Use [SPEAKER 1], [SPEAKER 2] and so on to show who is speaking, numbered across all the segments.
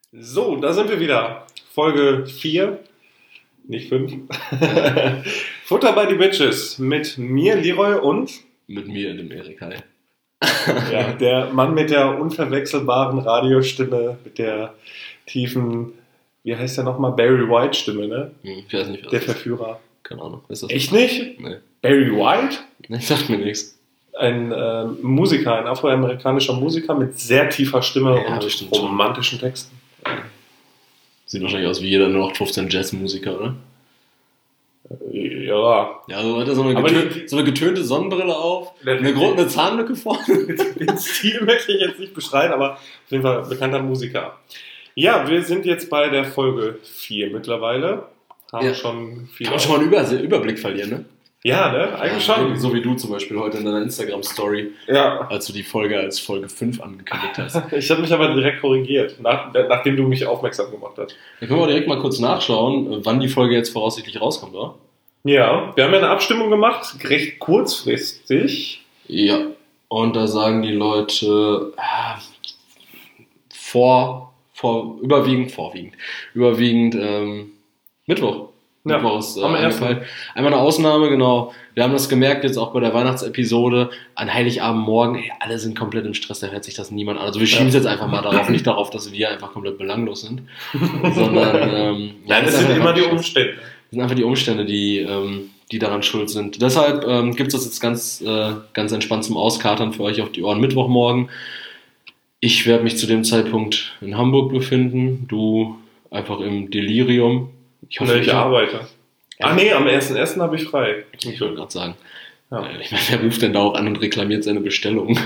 [SPEAKER 1] So, da sind wir wieder. Folge 4, nicht 5. Futter by the Bitches mit mir, Leroy, und
[SPEAKER 2] mit mir, dem Erik. Hi.
[SPEAKER 1] ja, der Mann mit der unverwechselbaren Radiostimme, mit der tiefen, wie heißt der nochmal, Barry White Stimme, ne?
[SPEAKER 2] Ich weiß nicht, was
[SPEAKER 1] der
[SPEAKER 2] das ist.
[SPEAKER 1] Verführer.
[SPEAKER 2] Keine Ahnung. Ist das
[SPEAKER 1] Echt nicht?
[SPEAKER 2] Nee.
[SPEAKER 1] Barry White?
[SPEAKER 2] Nee, sagt mir nichts.
[SPEAKER 1] Ein Musiker, ein afroamerikanischer Musiker mit sehr tiefer Stimme
[SPEAKER 2] Ja,
[SPEAKER 1] und
[SPEAKER 2] bestimmt schon.
[SPEAKER 1] romantischen Texten.
[SPEAKER 2] Sieht wahrscheinlich aus wie jeder 0815 Jazzmusiker, oder?
[SPEAKER 1] Ja.
[SPEAKER 2] Ja, also hat er so
[SPEAKER 1] Aber
[SPEAKER 2] eine getönte Sonnenbrille auf, eine Zahnlücke vorne.
[SPEAKER 1] Den Stil möchte ich jetzt nicht beschreiben, aber auf jeden Fall bekannter Musiker. Ja, wir sind jetzt bei der Folge 4 mittlerweile. Haben schon viel.
[SPEAKER 2] Kann man schon mal einen Überblick verlieren, ne?
[SPEAKER 1] Ja, ne? Eigentlich schon.
[SPEAKER 2] So wie du zum Beispiel heute in deiner Instagram-Story,
[SPEAKER 1] Ja.
[SPEAKER 2] als du die Folge als Folge 5 angekündigt hast.
[SPEAKER 1] Ich habe mich aber direkt korrigiert, nachdem du mich aufmerksam gemacht hast.
[SPEAKER 2] Dann können wir direkt mal kurz nachschauen, wann die Folge jetzt voraussichtlich rauskommt, oder?
[SPEAKER 1] Ja, wir haben ja eine Abstimmung gemacht, recht kurzfristig.
[SPEAKER 2] Ja, und da sagen die Leute überwiegend Mittwoch.
[SPEAKER 1] Ja,
[SPEAKER 2] Mittwoch ist
[SPEAKER 1] am
[SPEAKER 2] angefallen. Einmal eine Ausnahme, genau. Wir haben das gemerkt jetzt auch bei der Weihnachtsepisode an Heiligabendmorgen. Alle sind komplett im Stress, da hört sich das niemand an. Also wir schieben es jetzt einfach mal darauf, nicht darauf, dass wir einfach komplett belanglos sind, sondern
[SPEAKER 1] Nein, das sind immer die Umstände.
[SPEAKER 2] Das sind einfach die Umstände, die daran schuld sind. Deshalb gibt es das jetzt ganz entspannt zum Auskatern für euch auf die Ohren Mittwochmorgen. Ich werde mich zu dem Zeitpunkt in Hamburg befinden, du einfach im Delirium.
[SPEAKER 1] Ich arbeite. Ja. Nee, am 1.1. habe ich frei.
[SPEAKER 2] Ich wollte gerade sagen.
[SPEAKER 1] Ja.
[SPEAKER 2] Ich meine, wer ruft denn da auch an und reklamiert seine Bestellung?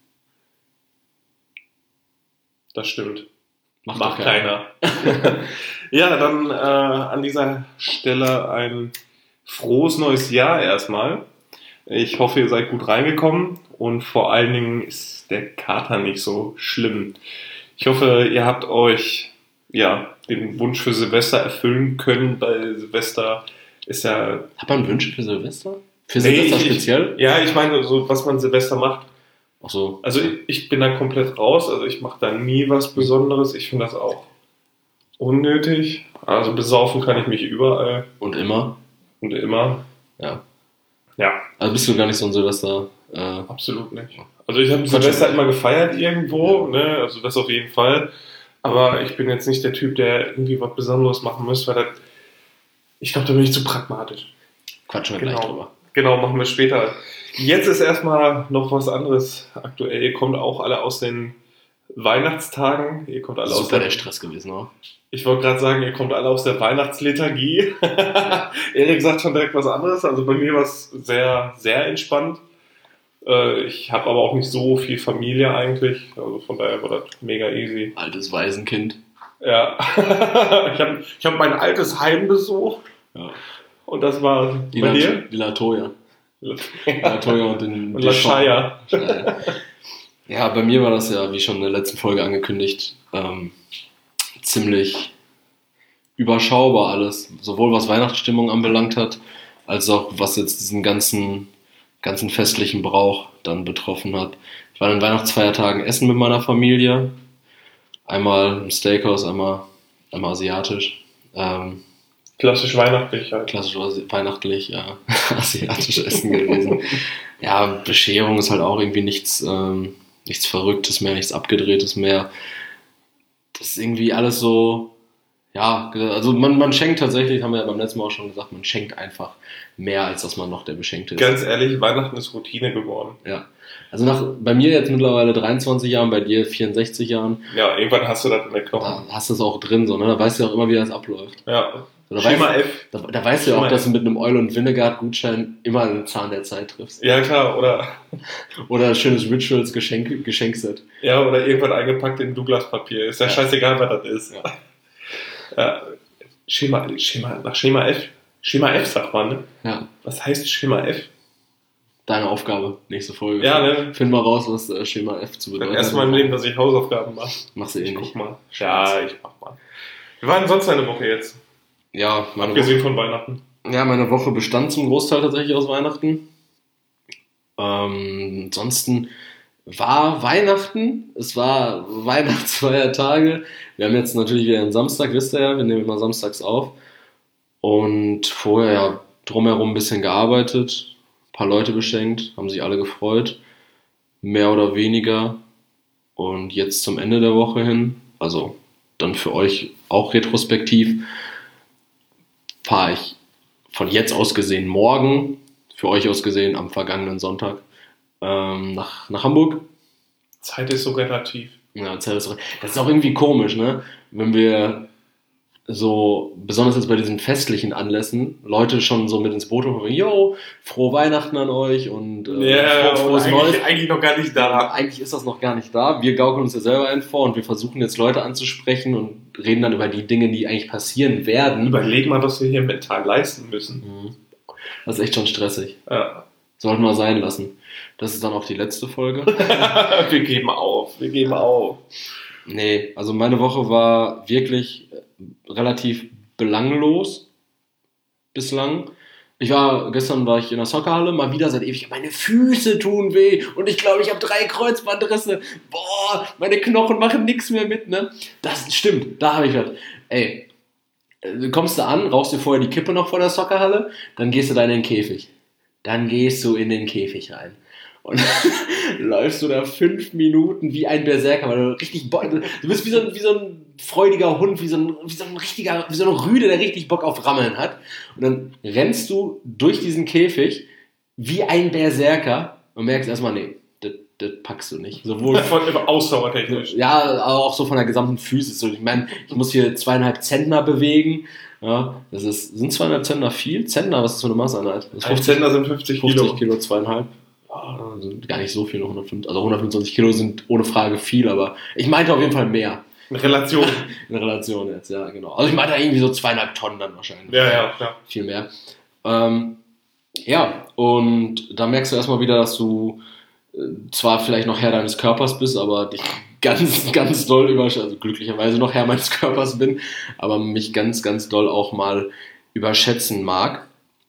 [SPEAKER 1] Das stimmt.
[SPEAKER 2] Macht
[SPEAKER 1] keiner. Ja, dann an dieser Stelle ein frohes neues Jahr erstmal. Ich hoffe, ihr seid gut reingekommen und vor allen Dingen ist der Kater nicht so schlimm. Ich hoffe, ihr habt euch den Wunsch für Silvester erfüllen können, weil Silvester ist ja...
[SPEAKER 2] Hat man Wünsche für Silvester? Für Silvester speziell?
[SPEAKER 1] Ja, ich meine, so was man Silvester macht.
[SPEAKER 2] Ach so.
[SPEAKER 1] Also ich bin da komplett raus, also ich mache da nie was Besonderes. Ich finde das auch unnötig. Also besaufen kann ich mich überall.
[SPEAKER 2] Und immer?
[SPEAKER 1] Und immer.
[SPEAKER 2] Ja.
[SPEAKER 1] Ja.
[SPEAKER 2] Also bist du gar nicht so ein Silvester...
[SPEAKER 1] Absolut nicht. Also ich habe Silvester immer gefeiert irgendwo,
[SPEAKER 2] ja.
[SPEAKER 1] Ne? Also das auf jeden Fall. Aber ich bin jetzt nicht der Typ, der irgendwie was Besonderes machen muss, weil ich glaube, da bin ich zu pragmatisch.
[SPEAKER 2] Quatschen wir gleich drüber.
[SPEAKER 1] Genau, machen wir später. Jetzt ist erstmal noch was anderes aktuell. Ihr kommt auch alle aus den Weihnachtstagen. Ihr kommt alle
[SPEAKER 2] Super der Stress gewesen, oder?
[SPEAKER 1] Ich wollte gerade sagen, ihr kommt alle aus der Weihnachtsliturgie. Erik sagt schon direkt was anderes. Also bei mir war es sehr, sehr entspannt. Ich habe aber auch nicht so viel Familie eigentlich. Also von daher war das mega easy.
[SPEAKER 2] Altes Waisenkind.
[SPEAKER 1] Ja. ich hab mein altes Heim besucht.
[SPEAKER 2] Ja.
[SPEAKER 1] Und das war bei dir?
[SPEAKER 2] Die Latoya. Latoya und
[SPEAKER 1] La Shaya.
[SPEAKER 2] Ja, bei mir war das ja, wie schon in der letzten Folge angekündigt, ziemlich überschaubar alles. Sowohl was Weihnachtsstimmung anbelangt hat, als auch was jetzt diesen ganzen festlichen Brauch dann betroffen hat. Ich war an den Weihnachtsfeiertagen essen mit meiner Familie. Einmal im Steakhouse, einmal asiatisch.
[SPEAKER 1] Klassisch weihnachtlich halt.
[SPEAKER 2] Klassisch weihnachtlich, ja. Asiatisch essen gewesen. Ja, Bescherung ist halt auch irgendwie nichts Verrücktes mehr, nichts Abgedrehtes mehr. Das ist irgendwie alles so... Ja, also man schenkt tatsächlich, haben wir ja beim letzten Mal auch schon gesagt, man schenkt einfach mehr, als dass man noch der Beschenkte ist.
[SPEAKER 1] Ganz ehrlich, Weihnachten ist Routine geworden.
[SPEAKER 2] Ja. Also bei mir jetzt mittlerweile 23 Jahren, bei dir 64 Jahren.
[SPEAKER 1] Ja, irgendwann hast du das in der Knochen.
[SPEAKER 2] Da hast du es auch drin, so, ne? Da weißt du auch immer, wie das abläuft.
[SPEAKER 1] Ja.
[SPEAKER 2] Schema F. Da weißt du ja auch, dass du mit einem Oil- und Vinegard-Gutschein immer einen Zahn der Zeit triffst.
[SPEAKER 1] Ja, klar,
[SPEAKER 2] oder ein schönes Rituals-Geschenkset.
[SPEAKER 1] Ja, oder irgendwann eingepackt in Douglas-Papier. Ist ja scheißegal, was das ist. Ja. Nach Schema F. Schema F sagt man, ne?
[SPEAKER 2] Ja.
[SPEAKER 1] Was heißt Schema F?
[SPEAKER 2] Deine Aufgabe, nächste Folge.
[SPEAKER 1] Ja, ne?
[SPEAKER 2] Find mal raus, was Schema F zu bedeuten hat.
[SPEAKER 1] Erst mal im Leben, dass ich Hausaufgaben mache.
[SPEAKER 2] Machst du eh nicht.
[SPEAKER 1] Guck mal. Ja, ich mach mal. Wie war denn sonst deine Woche jetzt?
[SPEAKER 2] Ja,
[SPEAKER 1] abgesehen von Weihnachten.
[SPEAKER 2] Ja, meine Woche bestand zum Großteil tatsächlich aus Weihnachten. Ansonsten war Weihnachten, es war Weihnachtsfeiertage. Wir haben jetzt natürlich wieder einen Samstag, wisst ihr ja, wir nehmen immer samstags auf. Und vorher ja drumherum ein bisschen gearbeitet, ein paar Leute beschenkt, haben sich alle gefreut, mehr oder weniger. Und jetzt zum Ende der Woche hin, also dann für euch auch retrospektiv, fahre ich von jetzt aus gesehen morgen, für euch aus gesehen am vergangenen Sonntag, nach Hamburg.
[SPEAKER 1] Zeit ist so relativ.
[SPEAKER 2] Ja, das ist auch irgendwie komisch, ne? Wenn wir so, besonders jetzt bei diesen festlichen Anlässen, Leute schon so mit ins Boot holen, yo, frohe Weihnachten an euch und frohes Neues.
[SPEAKER 1] Eigentlich noch gar nicht da.
[SPEAKER 2] Eigentlich ist das noch gar nicht da. Wir gaukeln uns ja selber einen vor und wir versuchen jetzt Leute anzusprechen und reden dann über die Dinge, die eigentlich passieren werden.
[SPEAKER 1] Überleg mal, was wir hier mental leisten müssen.
[SPEAKER 2] Das ist echt schon stressig.
[SPEAKER 1] Ja.
[SPEAKER 2] Sollten wir sein lassen. Das ist dann auch die letzte Folge.
[SPEAKER 1] Wir geben auf.
[SPEAKER 2] Nee, also meine Woche war wirklich relativ belanglos bislang. Gestern war ich in der Soccerhalle, mal wieder seit ewig, meine Füße tun weh und ich glaube, ich habe 3 Kreuzbandrisse. Boah, meine Knochen machen nichts mehr mit, ne? Das stimmt, da habe ich was. Ey, du kommst da an, rauchst dir vorher die Kippe noch vor der Soccerhalle, dann gehst du da in den Käfig. Dann gehst du in den Käfig rein. Und läufst du da 5 Minuten wie ein Berserker, weil du richtig Bock, du bist wie so ein freudiger Hund, wie so eine Rüde, der richtig Bock auf Rammeln hat. Und dann rennst du durch diesen Käfig wie ein Berserker und merkst erstmal, nee, das packst du nicht. Sowohl
[SPEAKER 1] von ausdauertechnisch.
[SPEAKER 2] Ja, aber auch so von der gesamten Physis. Ich meine, ich muss hier 2,5 Zentner bewegen. Ja, sind 2,5 Zentner viel? Zentner, was ist das für eine Maßeinheit?
[SPEAKER 1] Ein Zentner sind 50 Kilo.
[SPEAKER 2] 50 Kilo, 2,5. Sind gar nicht so viel, 125 Kilo sind ohne Frage viel, aber ich meinte auf jeden Fall mehr.
[SPEAKER 1] In Relation.
[SPEAKER 2] In Relation jetzt, ja, genau. Also ich meinte irgendwie so 2,5 Tonnen dann wahrscheinlich.
[SPEAKER 1] Ja, klar.
[SPEAKER 2] Viel mehr. Ja, und da merkst du erstmal wieder, dass du zwar vielleicht noch Herr deines Körpers bist, aber dich ganz, ganz doll also glücklicherweise noch Herr meines Körpers bin, aber mich ganz, ganz doll auch mal überschätzen mag.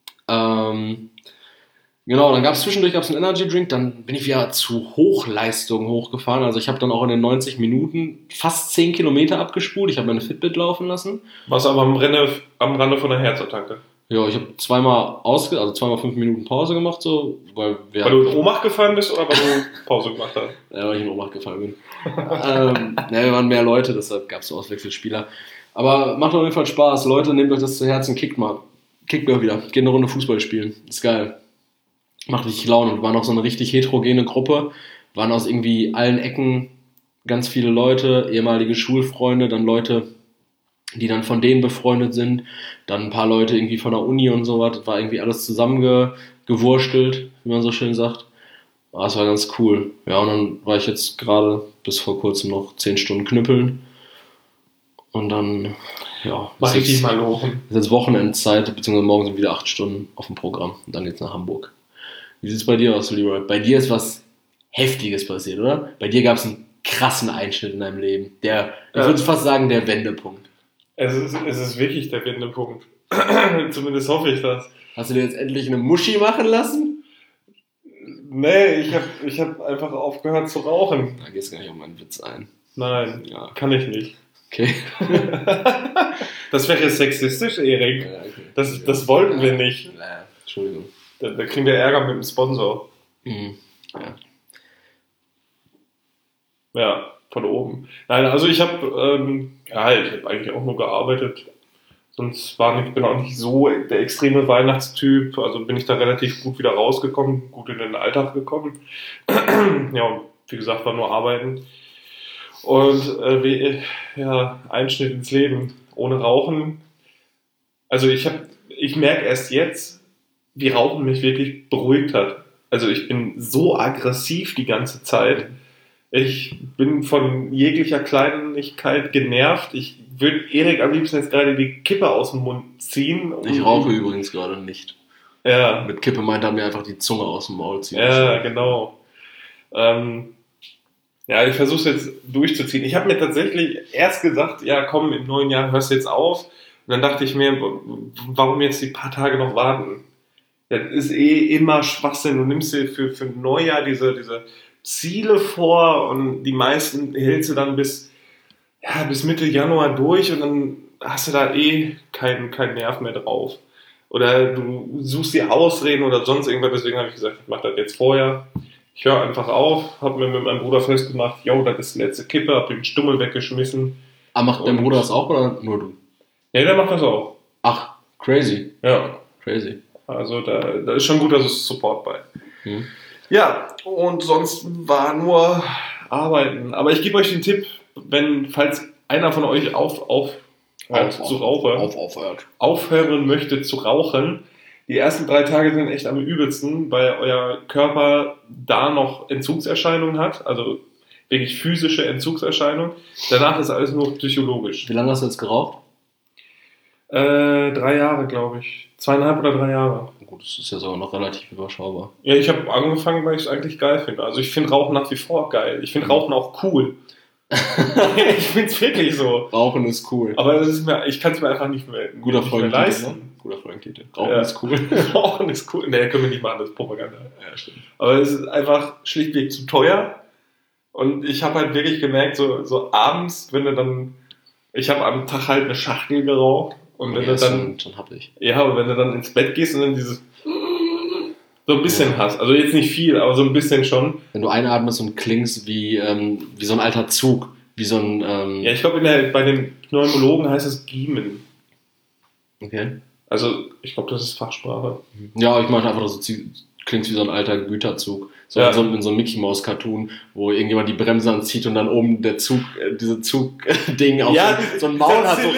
[SPEAKER 2] Genau, dann zwischendurch einen Energy Drink, dann bin ich wieder zu Hochleistung hochgefahren. Also ich habe dann auch in den 90 Minuten fast 10 Kilometer abgespult. Ich habe meine Fitbit laufen lassen.
[SPEAKER 1] Was aber am Rande von der Herzattacke?
[SPEAKER 2] Ja, ich habe zweimal 5 Minuten Pause gemacht, so, weil
[SPEAKER 1] du in Ohnmacht gefallen bist oder weil du Pause gemacht hast?
[SPEAKER 2] Ja, weil ich in Ohnmacht gefallen bin. Wir waren mehr Leute, deshalb gab es so Auswechselspieler. Aber macht auf jeden Fall Spaß. Leute, nehmt euch das zu Herzen, kickt mal. Kickt mir wieder. Geht eine Runde Fußball spielen. Ist geil. Macht richtig Laune. Und war noch so eine richtig heterogene Gruppe. Waren aus irgendwie allen Ecken ganz viele Leute, ehemalige Schulfreunde, dann Leute, die dann von denen befreundet sind, dann ein paar Leute irgendwie von der Uni und so was. Das war irgendwie alles zusammengewurstelt, wie man so schön sagt. Aber das war ganz cool. Ja, und dann war ich jetzt gerade bis vor kurzem noch 10 Stunden knüppeln. Und dann, ja.
[SPEAKER 1] Mach ich dich mal lochen.
[SPEAKER 2] Ist jetzt Wochenendzeit, beziehungsweise morgen sind wieder 8 Stunden auf dem Programm. Und dann geht's nach Hamburg. Wie sieht's bei dir aus, Leroy? Bei dir ist was Heftiges passiert, oder? Bei dir gab es einen krassen Einschnitt in deinem Leben. Ich würde fast sagen, der Wendepunkt.
[SPEAKER 1] Es ist wirklich der Wendepunkt. Zumindest hoffe ich das.
[SPEAKER 2] Hast du dir jetzt endlich eine Muschi machen lassen?
[SPEAKER 1] Nee, ich hab einfach aufgehört zu rauchen.
[SPEAKER 2] Da gehst du gar nicht auf meinen Witz ein.
[SPEAKER 1] Nein, ja. Kann ich nicht.
[SPEAKER 2] Okay.
[SPEAKER 1] Das wäre sexistisch, Erik.
[SPEAKER 2] Ja, okay.
[SPEAKER 1] Das wollten wir nicht.
[SPEAKER 2] Entschuldigung.
[SPEAKER 1] Da kriegen wir Ärger mit dem Sponsor.
[SPEAKER 2] Ja.
[SPEAKER 1] Ja, von oben. Nein, also ich habe eigentlich auch nur gearbeitet. Sonst bin auch nicht so der extreme Weihnachtstyp. Also bin ich da relativ gut wieder rausgekommen, gut in den Alltag gekommen. Ja, wie gesagt, war nur arbeiten. Und Einschnitt ins Leben ohne Rauchen. Also ich merke erst jetzt, wie Rauchen mich wirklich beruhigt hat. Also ich bin so aggressiv die ganze Zeit. Ich bin von jeglicher Kleinigkeit genervt. Ich würde Erik am liebsten jetzt gerade die Kippe aus dem Mund ziehen.
[SPEAKER 2] Ich rauche übrigens gerade nicht.
[SPEAKER 1] Ja.
[SPEAKER 2] Mit Kippe meint er mir einfach die Zunge aus dem Maul ziehen.
[SPEAKER 1] Ja, genau. Ich versuche es jetzt durchzuziehen. Ich habe mir tatsächlich erst gesagt, ja komm, im neuen Jahr hörst du jetzt auf. Und dann dachte ich mir, warum jetzt die paar Tage noch warten? Das ist immer Schwachsinn. Du nimmst dir für Neujahr diese Ziele vor und die meisten hältst du dann bis Mitte Januar durch und dann hast du da keinen Nerv mehr drauf. Oder du suchst dir Ausreden oder sonst irgendwas, deswegen habe ich gesagt, ich mache das jetzt vorher. Ich höre einfach auf, habe mir mit meinem Bruder festgemacht, das ist die letzte Kippe, habe den Stummel weggeschmissen.
[SPEAKER 2] Aber macht dein Bruder das auch oder nur du?
[SPEAKER 1] Ja, der macht das auch.
[SPEAKER 2] Ach, crazy.
[SPEAKER 1] Ja.
[SPEAKER 2] Crazy.
[SPEAKER 1] Also da ist schon gut, dass es Support bei. Ja, und sonst war nur Arbeiten. Aber ich gebe euch den Tipp, falls einer von euch aufhören möchte zu rauchen, die ersten 3 Tage sind echt am übelsten, weil euer Körper da noch Entzugserscheinungen hat, also wirklich physische Entzugserscheinungen. Danach ist alles nur psychologisch.
[SPEAKER 2] Wie lange hast du jetzt geraucht?
[SPEAKER 1] 3 Jahre, glaube ich. 2,5 oder 3 Jahre.
[SPEAKER 2] Gut, das ist ja sogar noch relativ überschaubar.
[SPEAKER 1] Ja, ich habe angefangen, weil ich es eigentlich geil finde. Also ich finde Rauchen nach wie vor geil. Ich finde Rauchen auch cool. Ich finde es wirklich so.
[SPEAKER 2] Rauchen ist cool.
[SPEAKER 1] Aber ich kann es mir einfach nicht mehr,
[SPEAKER 2] Guter
[SPEAKER 1] nicht mehr leisten.
[SPEAKER 2] Ne? Guter Folgentitel. Rauchen ist cool.
[SPEAKER 1] Rauchen ist cool. Ne, können wir nicht machen, das ist Propaganda.
[SPEAKER 2] Ja, stimmt.
[SPEAKER 1] Aber es ist einfach schlichtweg zu teuer. Und ich habe halt wirklich gemerkt, so abends, wenn du dann... Ich habe am Tag halt eine Schachtel geraucht. Und wenn du dann...
[SPEAKER 2] Schon hab ich.
[SPEAKER 1] Ja, aber wenn du dann ins Bett gehst und dann dieses... So ein bisschen hast. Also jetzt nicht viel, aber so ein bisschen schon.
[SPEAKER 2] Wenn du einatmest und klingst wie so ein alter Zug. Wie so ein...
[SPEAKER 1] Ja, ich glaube, bei den Pneumologen heißt es Giemen.
[SPEAKER 2] Okay.
[SPEAKER 1] Also, ich glaube, das ist Fachsprache.
[SPEAKER 2] Ja, ich meine einfach, dass du klingst wie so ein alter Güterzug. So in so einem Mickey-Maus-Cartoon, wo irgendjemand die Bremse anzieht und dann oben der Zug, diese Zug-Ding auf so ein Maul hat.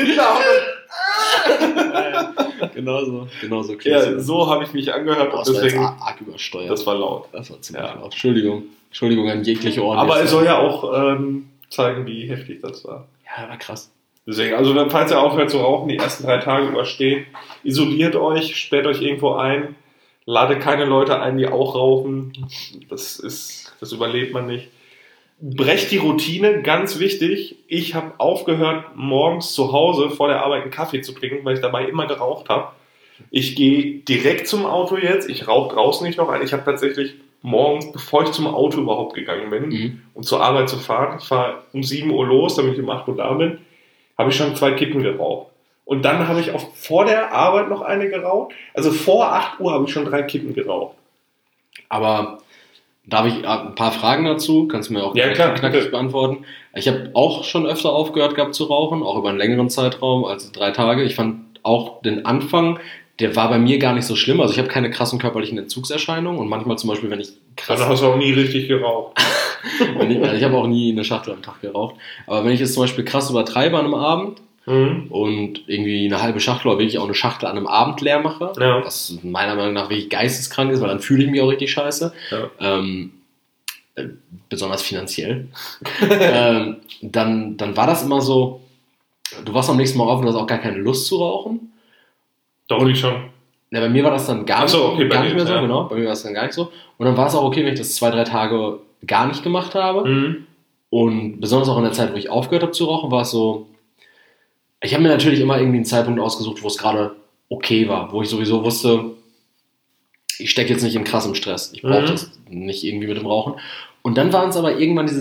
[SPEAKER 2] Genau so klingt
[SPEAKER 1] ja, so habe ich mich angehört und deswegen
[SPEAKER 2] arg übersteuert.
[SPEAKER 1] Das war laut.
[SPEAKER 2] Das war ziemlich laut. Entschuldigung an jegliche Ohren.
[SPEAKER 1] Aber es soll ja auch zeigen, wie heftig das war.
[SPEAKER 2] Ja, war krass.
[SPEAKER 1] Deswegen, also falls ihr aufhört zu rauchen, die ersten 3 Tage überstehen, isoliert euch, sperrt euch irgendwo ein, ladet keine Leute ein, die auch rauchen. Das überlebt man nicht. Brecht die Routine, ganz wichtig. Ich habe aufgehört, morgens zu Hause vor der Arbeit einen Kaffee zu trinken, weil ich dabei immer geraucht habe. Ich gehe direkt zum Auto jetzt. Ich rauche draußen nicht noch ein. Ich habe tatsächlich morgens, bevor ich zum Auto überhaupt gegangen bin, um zur Arbeit zu fahren, ich fahre um 7 Uhr los, damit ich um 8 Uhr da bin, habe ich schon 2 Kippen geraucht. Und dann habe ich auch vor der Arbeit noch eine geraucht. Also vor 8 Uhr habe ich schon 3 Kippen geraucht.
[SPEAKER 2] Aber... Darf ich ein paar Fragen dazu? Kannst du mir auch knackig beantworten. Ich habe auch schon öfter aufgehört gehabt zu rauchen, auch über einen längeren Zeitraum, also 3 Tage. Ich fand auch den Anfang, der war bei mir gar nicht so schlimm. Also ich habe keine krassen körperlichen Entzugserscheinungen und manchmal zum Beispiel, wenn ich krass...
[SPEAKER 1] Dann hast du auch nie richtig geraucht.
[SPEAKER 2] Ich habe auch nie eine Schachtel am Tag geraucht. Aber wenn ich es zum Beispiel krass übertreibe an einem Abend, und irgendwie eine halbe Schachtel oder wirklich auch eine Schachtel an einem Abend leer mache, was meiner Meinung nach wirklich geisteskrank ist, weil dann fühle ich mich auch richtig scheiße. Ja. Besonders finanziell. Dann war das immer so, du wachst am nächsten Mal auf und hast auch gar keine Lust zu rauchen.
[SPEAKER 1] Doch, ich schon.
[SPEAKER 2] Ja, bei mir war das dann gar nicht mehr so,
[SPEAKER 1] ja.
[SPEAKER 2] Genau. Bei mir war das dann gar nicht so. Und dann war es auch okay, wenn ich das 2-3 Tage gar nicht gemacht habe. Und besonders auch in der Zeit, wo ich aufgehört habe zu rauchen, war es so, ich habe mir natürlich immer irgendwie einen Zeitpunkt ausgesucht, wo es gerade okay war, wo ich sowieso wusste, ich stecke jetzt nicht in krassem Stress. Ich brauche das nicht irgendwie mit dem Rauchen. Und dann waren es aber irgendwann diese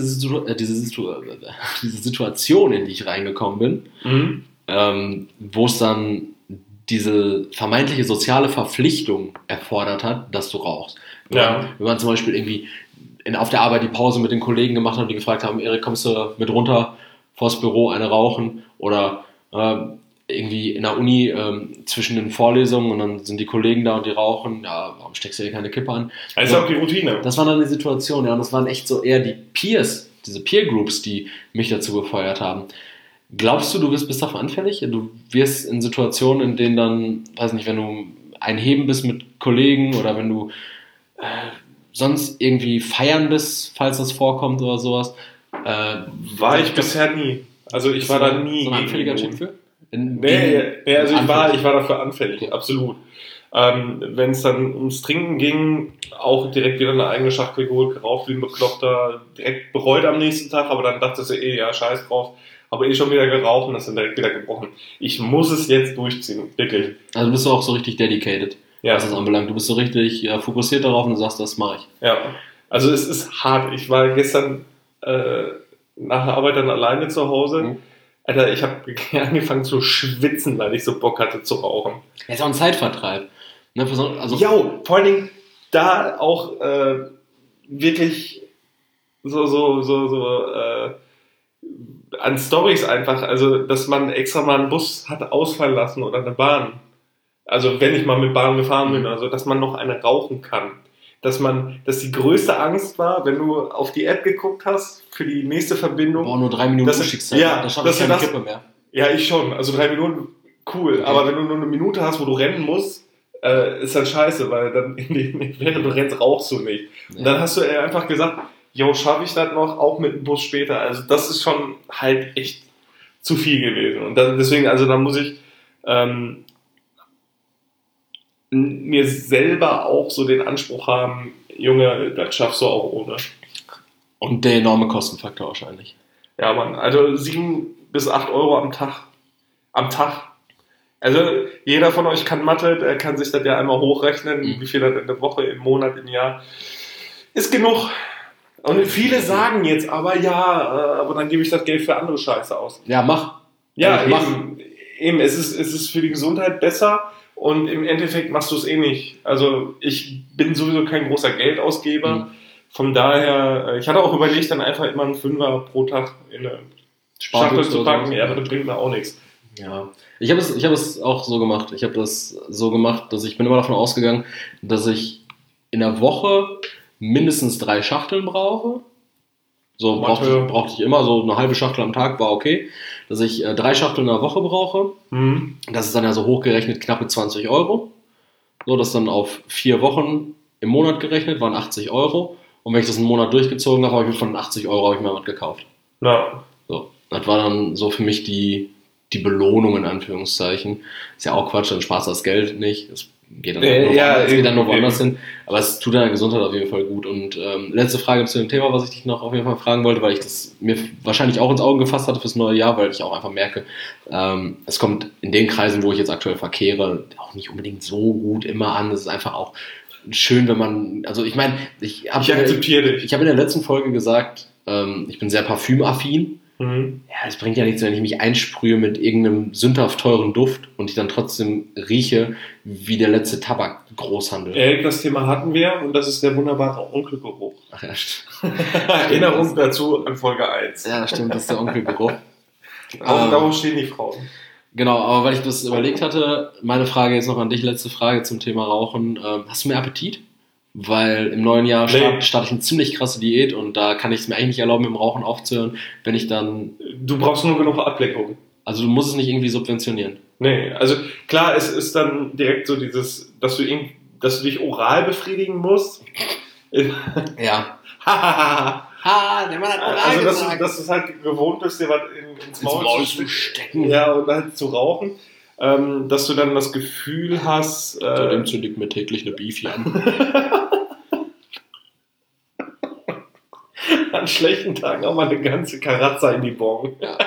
[SPEAKER 2] Situation, in die ich reingekommen bin, wo es dann diese vermeintliche soziale Verpflichtung erfordert hat, dass du rauchst. Ja. Wenn man zum Beispiel irgendwie auf der Arbeit die Pause mit den Kollegen gemacht hat, die gefragt haben, Erik, kommst du mit runter vors Büro eine rauchen? Oder irgendwie in der Uni zwischen den Vorlesungen und dann sind die Kollegen da und die rauchen, ja, warum steckst du dir keine Kippe an?
[SPEAKER 1] Das ist auch die Routine.
[SPEAKER 2] Das war dann die Situation, ja, und das waren echt so eher die Peers, diese Peer-Groups, die mich dazu befeuert haben. Glaubst du wirst bis dafür anfällig? Du wirst in Situationen, in denen dann, weiß nicht, wenn du ein Heben bist mit Kollegen oder wenn du sonst irgendwie feiern bist, falls das vorkommt oder sowas.
[SPEAKER 1] War ich bisher nie. Also ich war da nie.
[SPEAKER 2] So ein anfälliger Typ für?
[SPEAKER 1] Also ich war dafür anfällig, okay. Absolut. Wenn es dann ums Trinken ging, auch direkt wieder eine eigene Schachtel geholt, geraucht wie ein Bekloppter, direkt bereut am nächsten Tag, aber dann dachte ich ja, scheiß drauf, habe schon wieder geraucht und das dann direkt wieder gebrochen. Ich muss es jetzt durchziehen, wirklich.
[SPEAKER 2] Also bist du auch so richtig dedicated, was das anbelangt. Du bist so richtig fokussiert darauf und du sagst, das mache ich.
[SPEAKER 1] Ja. Also es ist hart. Ich war gestern nach der Arbeit dann alleine zu Hause.
[SPEAKER 2] Mhm.
[SPEAKER 1] Alter, ich habe angefangen zu schwitzen, weil ich so Bock hatte zu rauchen.
[SPEAKER 2] Ja, ist auch ein Zeitvertreib. Ne, also,
[SPEAKER 1] Jo, vor allen Dingen da auch wirklich an Storys einfach, also dass man extra mal einen Bus hat ausfallen lassen oder eine Bahn. Also wenn ich mal mit Bahn gefahren bin, also dass man noch eine rauchen kann. Dass die größte Angst war, wenn du auf die App geguckt hast für die nächste Verbindung.
[SPEAKER 2] boah, nur 3 Minuten
[SPEAKER 1] Umstiegszeit. Ja,
[SPEAKER 2] da schaffe ich keine Kippe mehr.
[SPEAKER 1] Ja, ich schon. Also 3 Minuten, cool. Okay. Aber wenn du nur eine Minute hast, wo du rennen musst, ist dann scheiße, weil dann während du rennst, rauchst du nicht. Ja. Und dann hast du einfach gesagt, jo, schaffe ich das noch, auch mit dem Bus später. Also das ist schon halt echt zu viel gewesen. Und deswegen, also da muss ich mir selber auch so den Anspruch haben, Junge, das schaffst du auch ohne.
[SPEAKER 2] Und der enorme Kostenfaktor wahrscheinlich.
[SPEAKER 1] Ja, Mann, also 7 bis 8 Euro am Tag. Also jeder von euch kann Mathe, der kann sich das ja einmal hochrechnen, wie viel das in der Woche, im Monat, im Jahr. Ist genug. Und viele sagen jetzt aber, ja, aber dann gebe ich das Geld für andere Scheiße aus.
[SPEAKER 2] Ja, mach.
[SPEAKER 1] Ja, eben. Es ist für die Gesundheit besser und im Endeffekt machst du es eh nicht. Also ich bin sowieso kein großer Geldausgeber. Mhm. Von daher, ich hatte auch überlegt, dann einfach immer einen Fünfer pro Tag in eine Schachtel zu packen. Ja, aber das bringt mir auch nichts.
[SPEAKER 2] Ja, ich habe es auch so gemacht. Ich habe das so gemacht, dass ich bin immer davon ausgegangen, dass ich in der Woche mindestens 3 Schachteln brauche. So brauchte ich immer, so eine halbe Schachtel am Tag war okay. Dass ich 3 Schachteln in der Woche brauche. Mhm. Das ist dann ja so hochgerechnet knappe 20 Euro. So, das dann auf 4 Wochen im Monat gerechnet, waren 80 Euro. Und wenn ich das einen Monat durchgezogen habe, habe ich mir von 80 Euro mir was gekauft.
[SPEAKER 1] Ja.
[SPEAKER 2] So, das war dann so für mich die Belohnung in Anführungszeichen. Ist ja auch Quatsch, dann sparst du das Geld nicht. Es geht dann nur woanders hin. Aber es tut deiner Gesundheit auf jeden Fall gut. Und letzte Frage zu dem Thema, was ich dich noch auf jeden Fall fragen wollte, weil ich das mir wahrscheinlich auch ins Auge gefasst hatte fürs neue Jahr, weil ich auch einfach merke, es kommt in den Kreisen, wo ich jetzt aktuell verkehre, auch nicht unbedingt so gut immer an. Es ist einfach auch schön, wenn man, also ich meine, ich
[SPEAKER 1] akzeptiere dich.
[SPEAKER 2] Ich habe in der letzten Folge gesagt, ich bin sehr parfümaffin.
[SPEAKER 1] Mhm.
[SPEAKER 2] Ja, es bringt ja nichts, wenn ich mich einsprühe mit irgendeinem sündhaft teuren Duft und ich dann trotzdem rieche wie der letzte Tabak-Großhandel.
[SPEAKER 1] Das Thema hatten wir und das ist der wunderbare Onkelgeruch.
[SPEAKER 2] Ach ja,
[SPEAKER 1] Erinnerung dazu an Folge 1.
[SPEAKER 2] Ja, stimmt, das ist der Onkelgeruch.
[SPEAKER 1] Darauf stehen die Frauen.
[SPEAKER 2] Genau, aber weil ich das überlegt hatte, meine Frage jetzt noch an dich, letzte Frage zum Thema Rauchen. Hast du mehr Appetit? Weil im neuen Jahr starte ich eine ziemlich krasse Diät und da kann ich es mir eigentlich nicht erlauben, mit dem Rauchen aufzuhören, wenn ich dann...
[SPEAKER 1] Du brauchst nur genug Ablenkung.
[SPEAKER 2] Also du musst es nicht irgendwie subventionieren.
[SPEAKER 1] Nee, also klar, es ist dann direkt so dieses, dass du dich oral befriedigen musst.
[SPEAKER 2] Ja. Der Mann hat oral
[SPEAKER 1] also
[SPEAKER 2] gesagt.
[SPEAKER 1] dass du halt gewohnt bist, dir was ins Maul
[SPEAKER 2] zu stecken.
[SPEAKER 1] Ja, und halt zu rauchen. Dass du dann das Gefühl hast...
[SPEAKER 2] Seitdem zünde ich mir täglich eine Beefy an.
[SPEAKER 1] An schlechten Tagen auch mal eine ganze Karazza in die Bon.
[SPEAKER 2] Ja.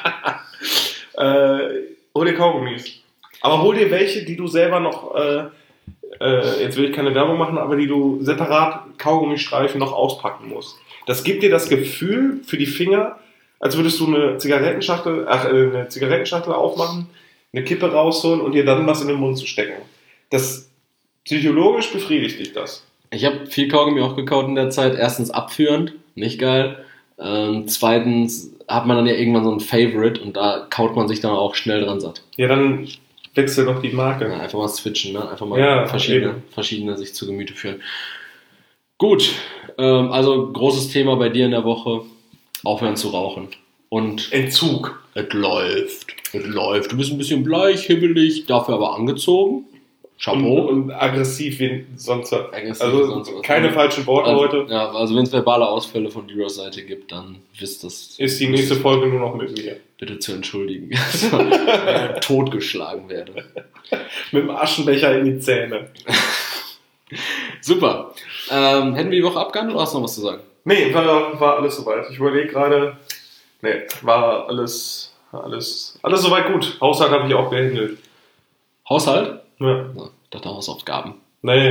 [SPEAKER 1] Hol dir Kaugummis. Aber hol dir welche, die du selber noch... jetzt will ich keine Werbung machen, aber die du separat Kaugummistreifen noch auspacken musst. Das gibt dir das Gefühl für die Finger, als würdest du eine Zigarettenschachtel aufmachen, eine Kippe rausholen und dir dann was in den Mund zu stecken. Das psychologisch befriedigt dich das.
[SPEAKER 2] Ich habe viel Kaugummi auch gekaut in der Zeit. Erstens abführend, nicht geil. Zweitens hat man dann ja irgendwann so ein Favorite und da kaut man sich dann auch schnell dran satt.
[SPEAKER 1] Ja, dann wechsel doch die Marke.
[SPEAKER 2] Ja, einfach mal switchen, ne? Einfach mal verschiedene sich zu Gemüte führen. Gut, also großes Thema bei dir in der Woche, aufhören zu rauchen. Und
[SPEAKER 1] Entzug.
[SPEAKER 2] Es läuft. Du bist ein bisschen bleich, hibbelig, dafür aber angezogen. Chapeau.
[SPEAKER 1] Und aggressiv wie sonst was.
[SPEAKER 2] Also
[SPEAKER 1] keine falschen Worte heute.
[SPEAKER 2] Ja, also wenn es verbale Ausfälle von Diros Seite gibt, dann wisst das.
[SPEAKER 1] Ist die nächste Folge nur noch mit mir.
[SPEAKER 2] Bitte zu entschuldigen. Wenn ich totgeschlagen werde.
[SPEAKER 1] Mit dem Aschenbecher in die Zähne.
[SPEAKER 2] Super. Hätten wir die Woche abgehandelt oder hast du noch was zu sagen?
[SPEAKER 1] Nee, war alles soweit. Ich überlege gerade. Nee, war alles soweit gut. Haushalt habe ich auch behandelt.
[SPEAKER 2] Haushalt?
[SPEAKER 1] Ja.
[SPEAKER 2] Ich dachte Hausaufgaben.
[SPEAKER 1] Nee,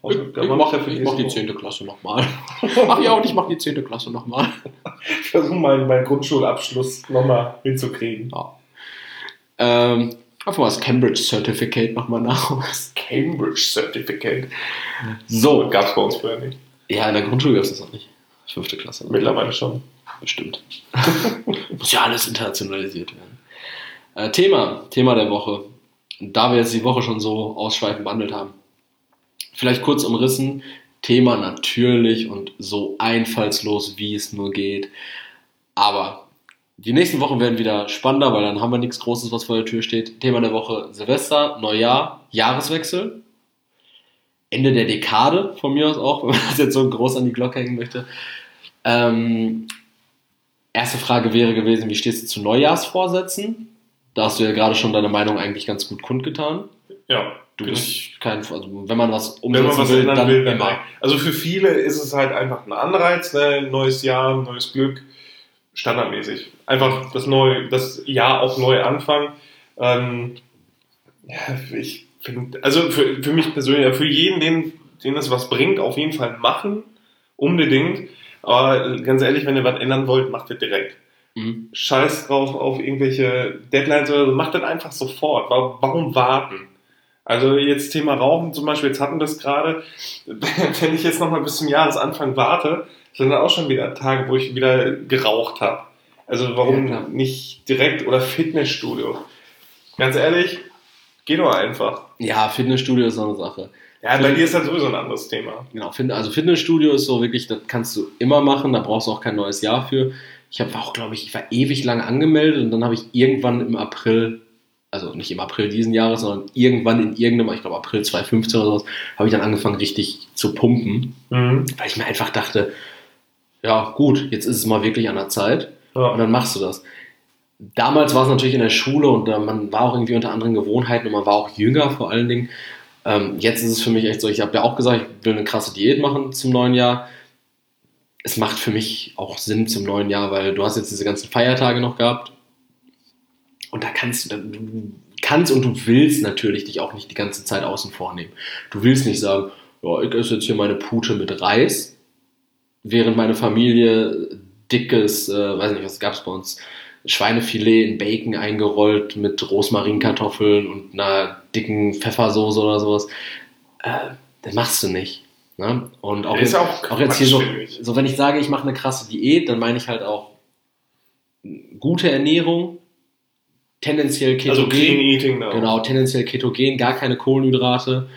[SPEAKER 2] Ich mach die 10. Klasse nochmal. Ach ja, und ich mach die 10. Klasse nochmal.
[SPEAKER 1] Ich versuche meinen Grundschulabschluss nochmal hinzukriegen.
[SPEAKER 2] Ja. Einfach mal das Cambridge Certificate nochmal nach.
[SPEAKER 1] Das Cambridge Certificate.
[SPEAKER 2] So.
[SPEAKER 1] Gab es bei uns früher nicht.
[SPEAKER 2] Ja, in der Grundschule gab es das noch nicht. 5. Klasse.
[SPEAKER 1] Mittlerweile schon.
[SPEAKER 2] Bestimmt. Muss ja alles internationalisiert werden. Thema der Woche. Da wir jetzt die Woche schon so ausschweifend behandelt haben. Vielleicht kurz umrissen. Thema natürlich und so einfallslos, wie es nur geht. Aber die nächsten Wochen werden wieder spannender, weil dann haben wir nichts Großes, was vor der Tür steht. Thema der Woche: Silvester, Neujahr, Jahreswechsel. Ende der Dekade, von mir aus auch, wenn man das jetzt so groß an die Glocke hängen möchte. Erste Frage wäre gewesen, wie stehst du zu Neujahrsvorsätzen? Da hast du ja gerade schon deine Meinung eigentlich ganz gut kundgetan.
[SPEAKER 1] Ja.
[SPEAKER 2] Du bist kein, also wenn man was
[SPEAKER 1] umsetzen will, dann
[SPEAKER 2] immer.
[SPEAKER 1] Nein. Also für viele ist es halt einfach ein Anreiz, ne? Neues Jahr, neues Glück, standardmäßig. Einfach das Jahr auch neu anfangen. Ich finde, also für mich persönlich, für jeden, den es was bringt, auf jeden Fall machen, unbedingt. Aber ganz ehrlich, wenn ihr was ändern wollt, macht ihr direkt. Mhm. Scheiß drauf auf irgendwelche Deadlines oder so, macht das einfach sofort. Warum warten? Also jetzt Thema Rauchen zum Beispiel, jetzt hatten wir das gerade. Wenn ich jetzt nochmal bis zum Jahresanfang warte, sind dann auch schon wieder Tage, wo ich wieder geraucht habe. Also warum nicht direkt oder Fitnessstudio? Ganz ehrlich, geh nur einfach.
[SPEAKER 2] Ja, Fitnessstudio ist so eine Sache.
[SPEAKER 1] Ja, bei dir ist das sowieso ein anderes Thema.
[SPEAKER 2] Genau, also Fitnessstudio ist so wirklich, das kannst du immer machen, da brauchst du auch kein neues Jahr für. Ich war ewig lang angemeldet und dann habe ich irgendwann im April, also nicht im April diesen Jahres, sondern irgendwann in irgendeinem, ich glaube April 2015 oder sowas, habe ich dann angefangen richtig zu pumpen, weil ich mir einfach dachte, ja gut, jetzt ist es mal wirklich an der Zeit und dann machst du das. Damals war es natürlich in der Schule und man war auch irgendwie unter anderen Gewohnheiten und man war auch jünger vor allen Dingen. Jetzt ist es für mich echt so, ich habe ja auch gesagt, ich will eine krasse Diät machen zum neuen Jahr. Es macht für mich auch Sinn zum neuen Jahr, weil du hast jetzt diese ganzen Feiertage noch gehabt und du kannst und du willst natürlich dich auch nicht die ganze Zeit außen vor nehmen. Du willst nicht sagen, ja, ich esse jetzt hier meine Pute mit Reis, während meine Familie dickes, weiß nicht, was gab es bei uns, Schweinefilet in Bacon eingerollt mit Rosmarinkartoffeln und einer dicken Pfeffersoße oder sowas. Das machst du nicht. Ne? Und auch jetzt hier so, wenn ich sage, ich mache eine krasse Diät, dann meine ich halt auch gute Ernährung, tendenziell ketogen.
[SPEAKER 1] Also Clean Eating. No.
[SPEAKER 2] Genau, tendenziell ketogen, gar keine Kohlenhydrate.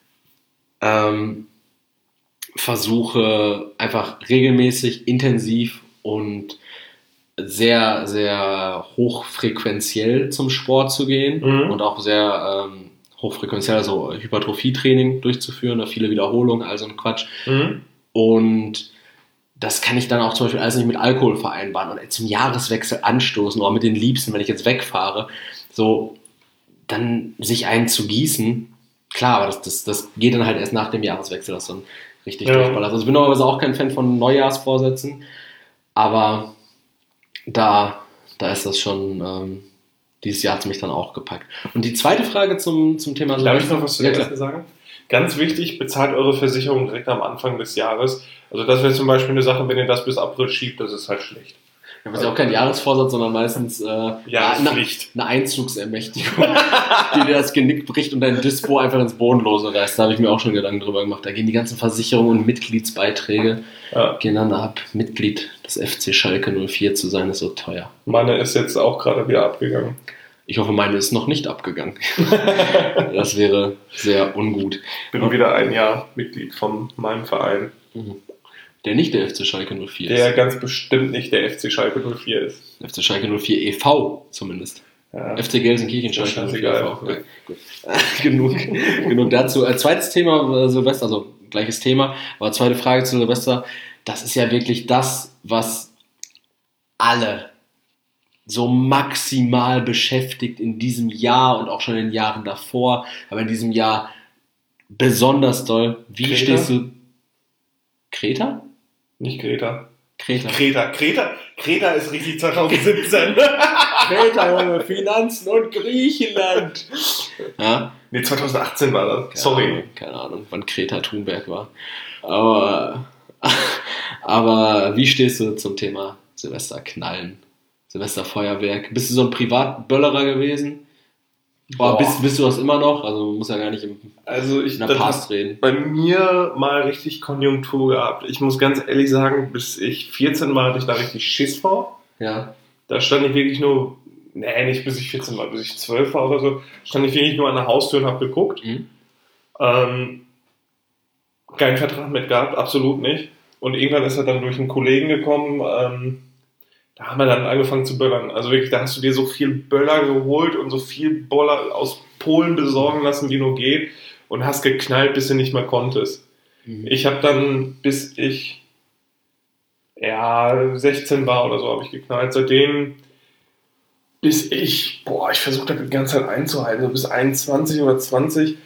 [SPEAKER 2] Versuche einfach regelmäßig, intensiv und sehr, sehr hochfrequenziell zum Sport zu gehen und auch sehr hochfrequenziell, also Hypertrophietraining durchzuführen, da viele Wiederholungen, also ein Quatsch. Und das kann ich dann auch zum Beispiel alles nicht mit Alkohol vereinbaren und zum Jahreswechsel anstoßen oder mit den Liebsten, wenn ich jetzt wegfahre, so dann sich einen zu gießen, klar, aber das geht dann halt erst nach dem Jahreswechsel, das dann richtig durchballert. Also ich bin normalerweise auch kein Fan von Neujahrsvorsätzen, aber da ist das schon, dieses Jahr hat es mich dann auch gepackt. Und die zweite Frage zum Thema...
[SPEAKER 1] Darf ich noch was zu der ersten sagen? Ganz wichtig, bezahlt eure Versicherung direkt am Anfang des Jahres. Also das wäre zum Beispiel eine Sache, wenn ihr das bis April schiebt, das ist halt schlecht.
[SPEAKER 2] Ja, das ist ja auch kein Jahresvorsatz, sondern meistens
[SPEAKER 1] eine
[SPEAKER 2] Einzugsermächtigung, die dir das Genick bricht und dein Dispo einfach ins Bodenlose reißt. Da habe ich mir auch schon Gedanken drüber gemacht. Da gehen die ganzen Versicherungen und Mitgliedsbeiträge gehen dann ab. Mitglied des FC Schalke 04 zu sein, ist so teuer.
[SPEAKER 1] Meine ist jetzt auch gerade wieder abgegangen.
[SPEAKER 2] Ich hoffe, meine ist noch nicht abgegangen. Das wäre sehr ungut.
[SPEAKER 1] Ich bin wieder ein Jahr Mitglied von meinem Verein.
[SPEAKER 2] Der nicht der FC Schalke 04
[SPEAKER 1] ist. Der ganz bestimmt nicht der FC Schalke 04 ist.
[SPEAKER 2] FC Schalke 04 e.V. zumindest. Ja. FC Gelsenkirchen Schalke 04 e.V. Okay. Genug dazu. Zweites Thema, Silvester, also gleiches Thema, aber zweite Frage zu Silvester. Das ist ja wirklich das, was alle so maximal beschäftigt in diesem Jahr und auch schon in den Jahren davor, aber in diesem Jahr besonders doll. Wie
[SPEAKER 1] Kreta?
[SPEAKER 2] stehst du? Kreta?
[SPEAKER 1] Nicht Greta. Kreta ist richtig 2017.
[SPEAKER 2] Kreta, Junge, Finanzen und Griechenland. Ja?
[SPEAKER 1] Nee, 2018 war das. Sorry.
[SPEAKER 2] Keine Ahnung, wann Greta Thunberg war. Aber wie stehst du zum Thema Silvesterknallen, Silvesterfeuerwerk? Bist du so ein Privatböllerer gewesen? Boah, bist du das immer noch? Also man muss ja gar nicht in der Past reden.
[SPEAKER 1] Bei mir mal richtig Konjunktur gehabt. Ich muss ganz ehrlich sagen, bis ich 14 war, hatte ich da richtig Schiss vor.
[SPEAKER 2] Ja.
[SPEAKER 1] Da stand ich wirklich nur, nicht bis ich 14 war, bis ich 12 war oder so, stand ich wirklich nur an der Haustür und habe geguckt. Keinen Vertrag mit gehabt, absolut nicht. Und irgendwann ist er dann durch einen Kollegen gekommen, da haben wir dann angefangen zu böllern. Also wirklich, da hast du dir so viel Böller geholt und so viel Böller aus Polen besorgen lassen, wie nur geht. Und hast geknallt, bis du nicht mehr konntest. Ich habe dann, bis ich 16 war oder so, habe ich geknallt. Seitdem, bis ich versuche das die ganze Zeit einzuhalten, so bis 21 oder 20,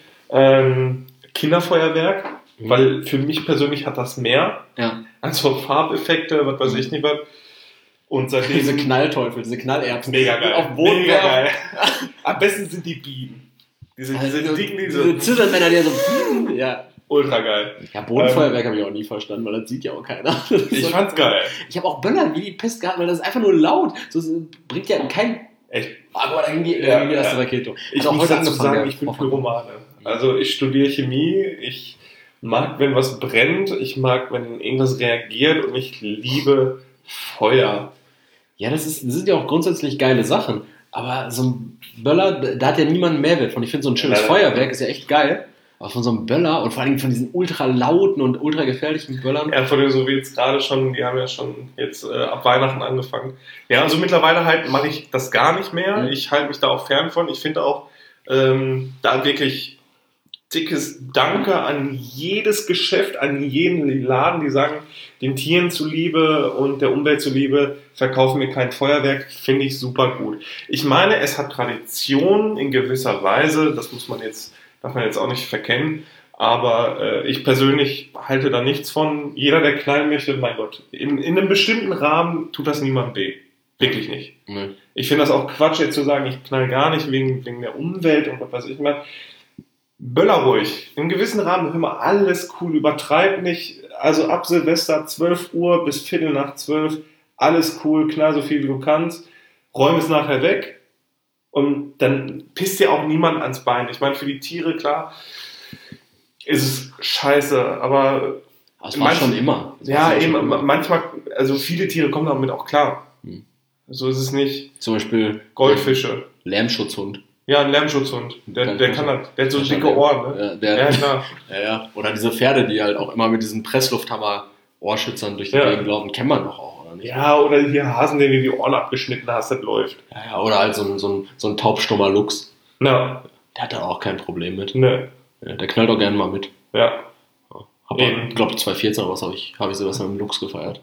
[SPEAKER 1] Kinderfeuerwerk. Weil für mich persönlich hat das mehr.
[SPEAKER 2] Ja.
[SPEAKER 1] Also Farbeffekte, was weiß ich nicht was. Und seitdem
[SPEAKER 2] diese Knallteufel, diese Knallerbsen.
[SPEAKER 1] Mega geil.
[SPEAKER 2] Auf Boden
[SPEAKER 1] mega geil. Am besten sind die Bienen. Diese dicken,
[SPEAKER 2] diese Zittermänner, die so. Ja.
[SPEAKER 1] Ultra geil.
[SPEAKER 2] Ja, Bodenfeuerwerk habe ich auch nie verstanden, weil das sieht ja auch keiner.
[SPEAKER 1] Ich fand's geil.
[SPEAKER 2] Ich habe auch Böllern wie die Pest gehabt, weil das ist einfach nur laut. Das bringt ja kein.
[SPEAKER 1] Echt?
[SPEAKER 2] Aber dann ging die erste Rakete.
[SPEAKER 1] Ich muss dazu sagen, ich bin Pyromane. Also ich studiere Chemie, ich mag, wenn was brennt, ich mag, wenn irgendwas reagiert und ich liebe Feuer.
[SPEAKER 2] Ja, das sind ja auch grundsätzlich geile Sachen. Aber so ein Böller, da hat ja niemand einen Mehrwert von. Ich finde, so ein schönes Feuerwerk ist ja echt geil. Aber von so einem Böller und vor allem von diesen ultra lauten und ultra gefährlichen Böllern.
[SPEAKER 1] Ja, von denen so wie jetzt gerade schon, die haben ja schon jetzt ab Weihnachten angefangen. Ja, also mittlerweile halt mache ich das gar nicht mehr. Ich halte mich da auch fern von. Ich finde auch da wirklich dickes Danke an jedes Geschäft, an jeden Laden, die sagen, den Tieren zuliebe und der Umwelt zuliebe, verkaufen wir kein Feuerwerk, finde ich super gut. Ich meine, es hat Tradition in gewisser Weise, das darf man jetzt auch nicht verkennen, aber ich persönlich halte da nichts von. Jeder, der knallen möchte, mein Gott, in einem bestimmten Rahmen tut das niemandem weh. Wirklich nicht.
[SPEAKER 2] Nee.
[SPEAKER 1] Ich finde das auch Quatsch, jetzt zu sagen, ich knall gar nicht wegen der Umwelt und was weiß ich mal. Böller ruhig. Im gewissen Rahmen immer alles cool, übertreib nicht. Also ab Silvester 12 Uhr bis Viertel nach 12, alles cool, knall so viel wie du kannst. Räum es nachher weg und dann pisst dir auch niemand ans Bein. Ich meine, für die Tiere, klar, ist es scheiße, aber
[SPEAKER 2] das war schon immer.
[SPEAKER 1] Ja, eben, manchmal, also viele Tiere kommen damit auch klar. So ist es nicht.
[SPEAKER 2] Zum Beispiel
[SPEAKER 1] Goldfische.
[SPEAKER 2] Lärmschutzhund.
[SPEAKER 1] Ja, ein Lärmschutzhund. Der kann das. Der hat so dicke Ohren, ne?
[SPEAKER 2] Ja, klar. Ja. Oder diese Pferde, die halt auch immer mit diesen Presslufthammer-Ohrschützern durch die Gegend laufen, kennt man doch auch, oder nicht?
[SPEAKER 1] Ja, oder hier Hasen, denen du die Ohren abgeschnitten hast, das läuft.
[SPEAKER 2] Ja, oder halt so ein taubstummer Luchs.
[SPEAKER 1] Na.
[SPEAKER 2] Der hat da auch kein Problem mit.
[SPEAKER 1] Ne.
[SPEAKER 2] Ja, der knallt auch gerne mal mit.
[SPEAKER 1] Ja.
[SPEAKER 2] Ich glaube 2014 oder was habe ich Silvester mit dem Luchs gefeiert.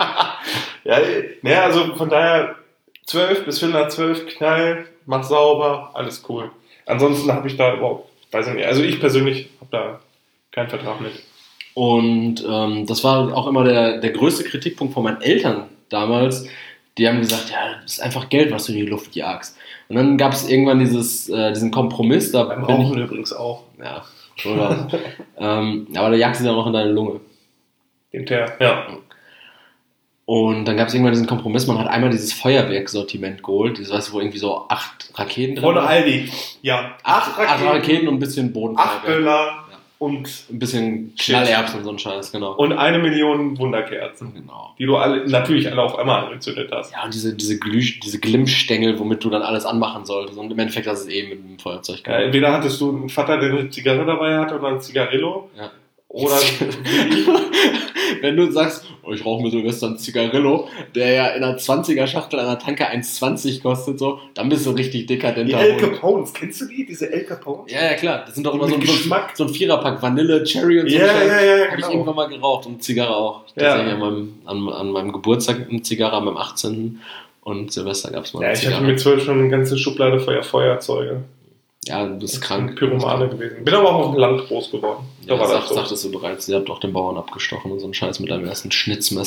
[SPEAKER 1] Ja, also von daher 12 bis 12 Knall, mach sauber, alles cool. Ansonsten habe ich da überhaupt, weiß ich nicht, also ich persönlich habe da keinen Vertrag mit.
[SPEAKER 2] Und das war auch immer der größte Kritikpunkt von meinen Eltern damals. Die haben gesagt, ja, das ist einfach Geld, was du in die Luft jagst. Und dann gab es irgendwann diesen Kompromiss. Da
[SPEAKER 1] beim Rauchen übrigens auch.
[SPEAKER 2] Ja, oder? Aber da jagst du dann auch in deine Lunge.
[SPEAKER 1] Ja.
[SPEAKER 2] Und dann gab es irgendwann diesen Kompromiss, man hat einmal dieses Feuerwerksortiment geholt, dieses, wo irgendwie so 8 Raketen drin
[SPEAKER 1] waren. Von Aldi, ja.
[SPEAKER 2] 8 Raketen und ein bisschen Bodenfeuerwerk.
[SPEAKER 1] 8 Böller und
[SPEAKER 2] ein bisschen Knallerbsen und so ein Scheiß, genau.
[SPEAKER 1] Und 1 Million Wunderkerzen,
[SPEAKER 2] genau.
[SPEAKER 1] Die du natürlich alle auf einmal angezündet hast.
[SPEAKER 2] Ja, und diese Glimmstängel, womit du dann alles anmachen solltest. Und im Endeffekt hast du es mit dem Feuerzeug gemacht.
[SPEAKER 1] Ja, entweder hattest du einen Vater, der eine Zigarre dabei hatte oder ein Zigarillo.
[SPEAKER 2] Ja.
[SPEAKER 1] Oder
[SPEAKER 2] wenn du sagst, ich rauche mir Silvester ein Zigarillo, der ja in einer 20er-Schachtel an der Tanke 1,20 kostet, so, dann bist du richtig dekadenter.
[SPEAKER 1] Die El Capones, kennst du die? Diese El Capones?
[SPEAKER 2] Ja, klar. Das sind doch immer so ein Viererpack Vanille, Cherry und so.
[SPEAKER 1] Ja,
[SPEAKER 2] Habe ich irgendwann mal geraucht und Zigarre auch. Tatsächlich an meinem Geburtstag eine Zigarre, an meinem 18. Und Silvester gab es mal eine
[SPEAKER 1] Zigarre. Ja, ich hatte mit 12 schon eine ganze Schublade Feuerzeuge.
[SPEAKER 2] Ja, du bist krank.
[SPEAKER 1] Pyromane gewesen. Bin aber auch auf dem Land groß geworden.
[SPEAKER 2] Ja, sagtest du bereits, ihr habt auch den Bauern abgestochen und so einen Scheiß mit deinem ersten Schnitzmesser.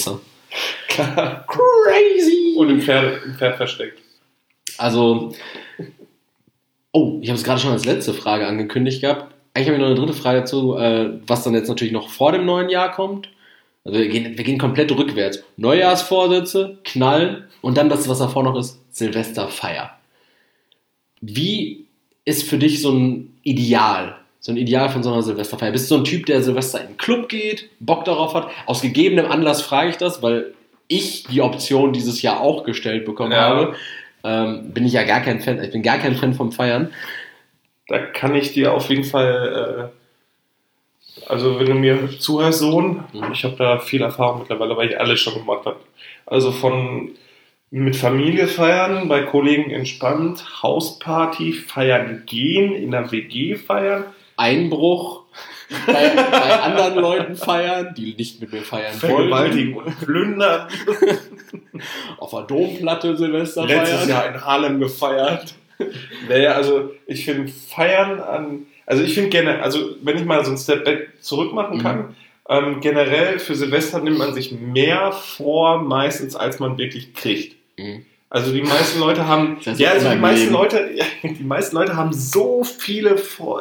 [SPEAKER 1] Klar.
[SPEAKER 2] Crazy!
[SPEAKER 1] Und im Pferd versteckt.
[SPEAKER 2] Also, oh, ich habe es gerade schon als letzte Frage angekündigt gehabt. Eigentlich habe ich noch eine dritte Frage dazu, was dann jetzt natürlich noch vor dem neuen Jahr kommt. Also wir gehen komplett rückwärts. Neujahrsvorsätze, Knall und dann das, was davor noch ist, Silvesterfeier. Wie ist für dich so ein Ideal von so einer Silvesterfeier? Bist du so ein Typ, der Silvester in den Club geht, Bock darauf hat? Aus gegebenem Anlass frage ich das, weil ich die Option dieses Jahr auch gestellt bekommen habe. Bin ich ja gar kein Fan. Ich bin gar kein Fan vom Feiern.
[SPEAKER 1] Da kann ich dir auf jeden Fall, also wenn du mir zuhörst, Sohn, ich habe da viel Erfahrung mittlerweile, weil ich alles schon gemacht habe. Also von mit Familie feiern, bei Kollegen entspannt, Hausparty, feiern gehen, in der WG feiern.
[SPEAKER 2] Einbruch bei anderen Leuten feiern, die nicht mit mir feiern wollen.
[SPEAKER 1] Vergewaltigen und plündern.
[SPEAKER 2] Auf der Domplatte Silvester
[SPEAKER 1] feiern. Letztes
[SPEAKER 2] feiern.
[SPEAKER 1] Jahr in Harlem gefeiert. Naja, also ich finde Feiern also ich finde gerne, also wenn ich mal so einen Step back zurück machen kann, generell für Silvester nimmt man sich mehr vor, meistens als man wirklich kriegt. Also die meisten Leute haben, die meisten Leute haben so viele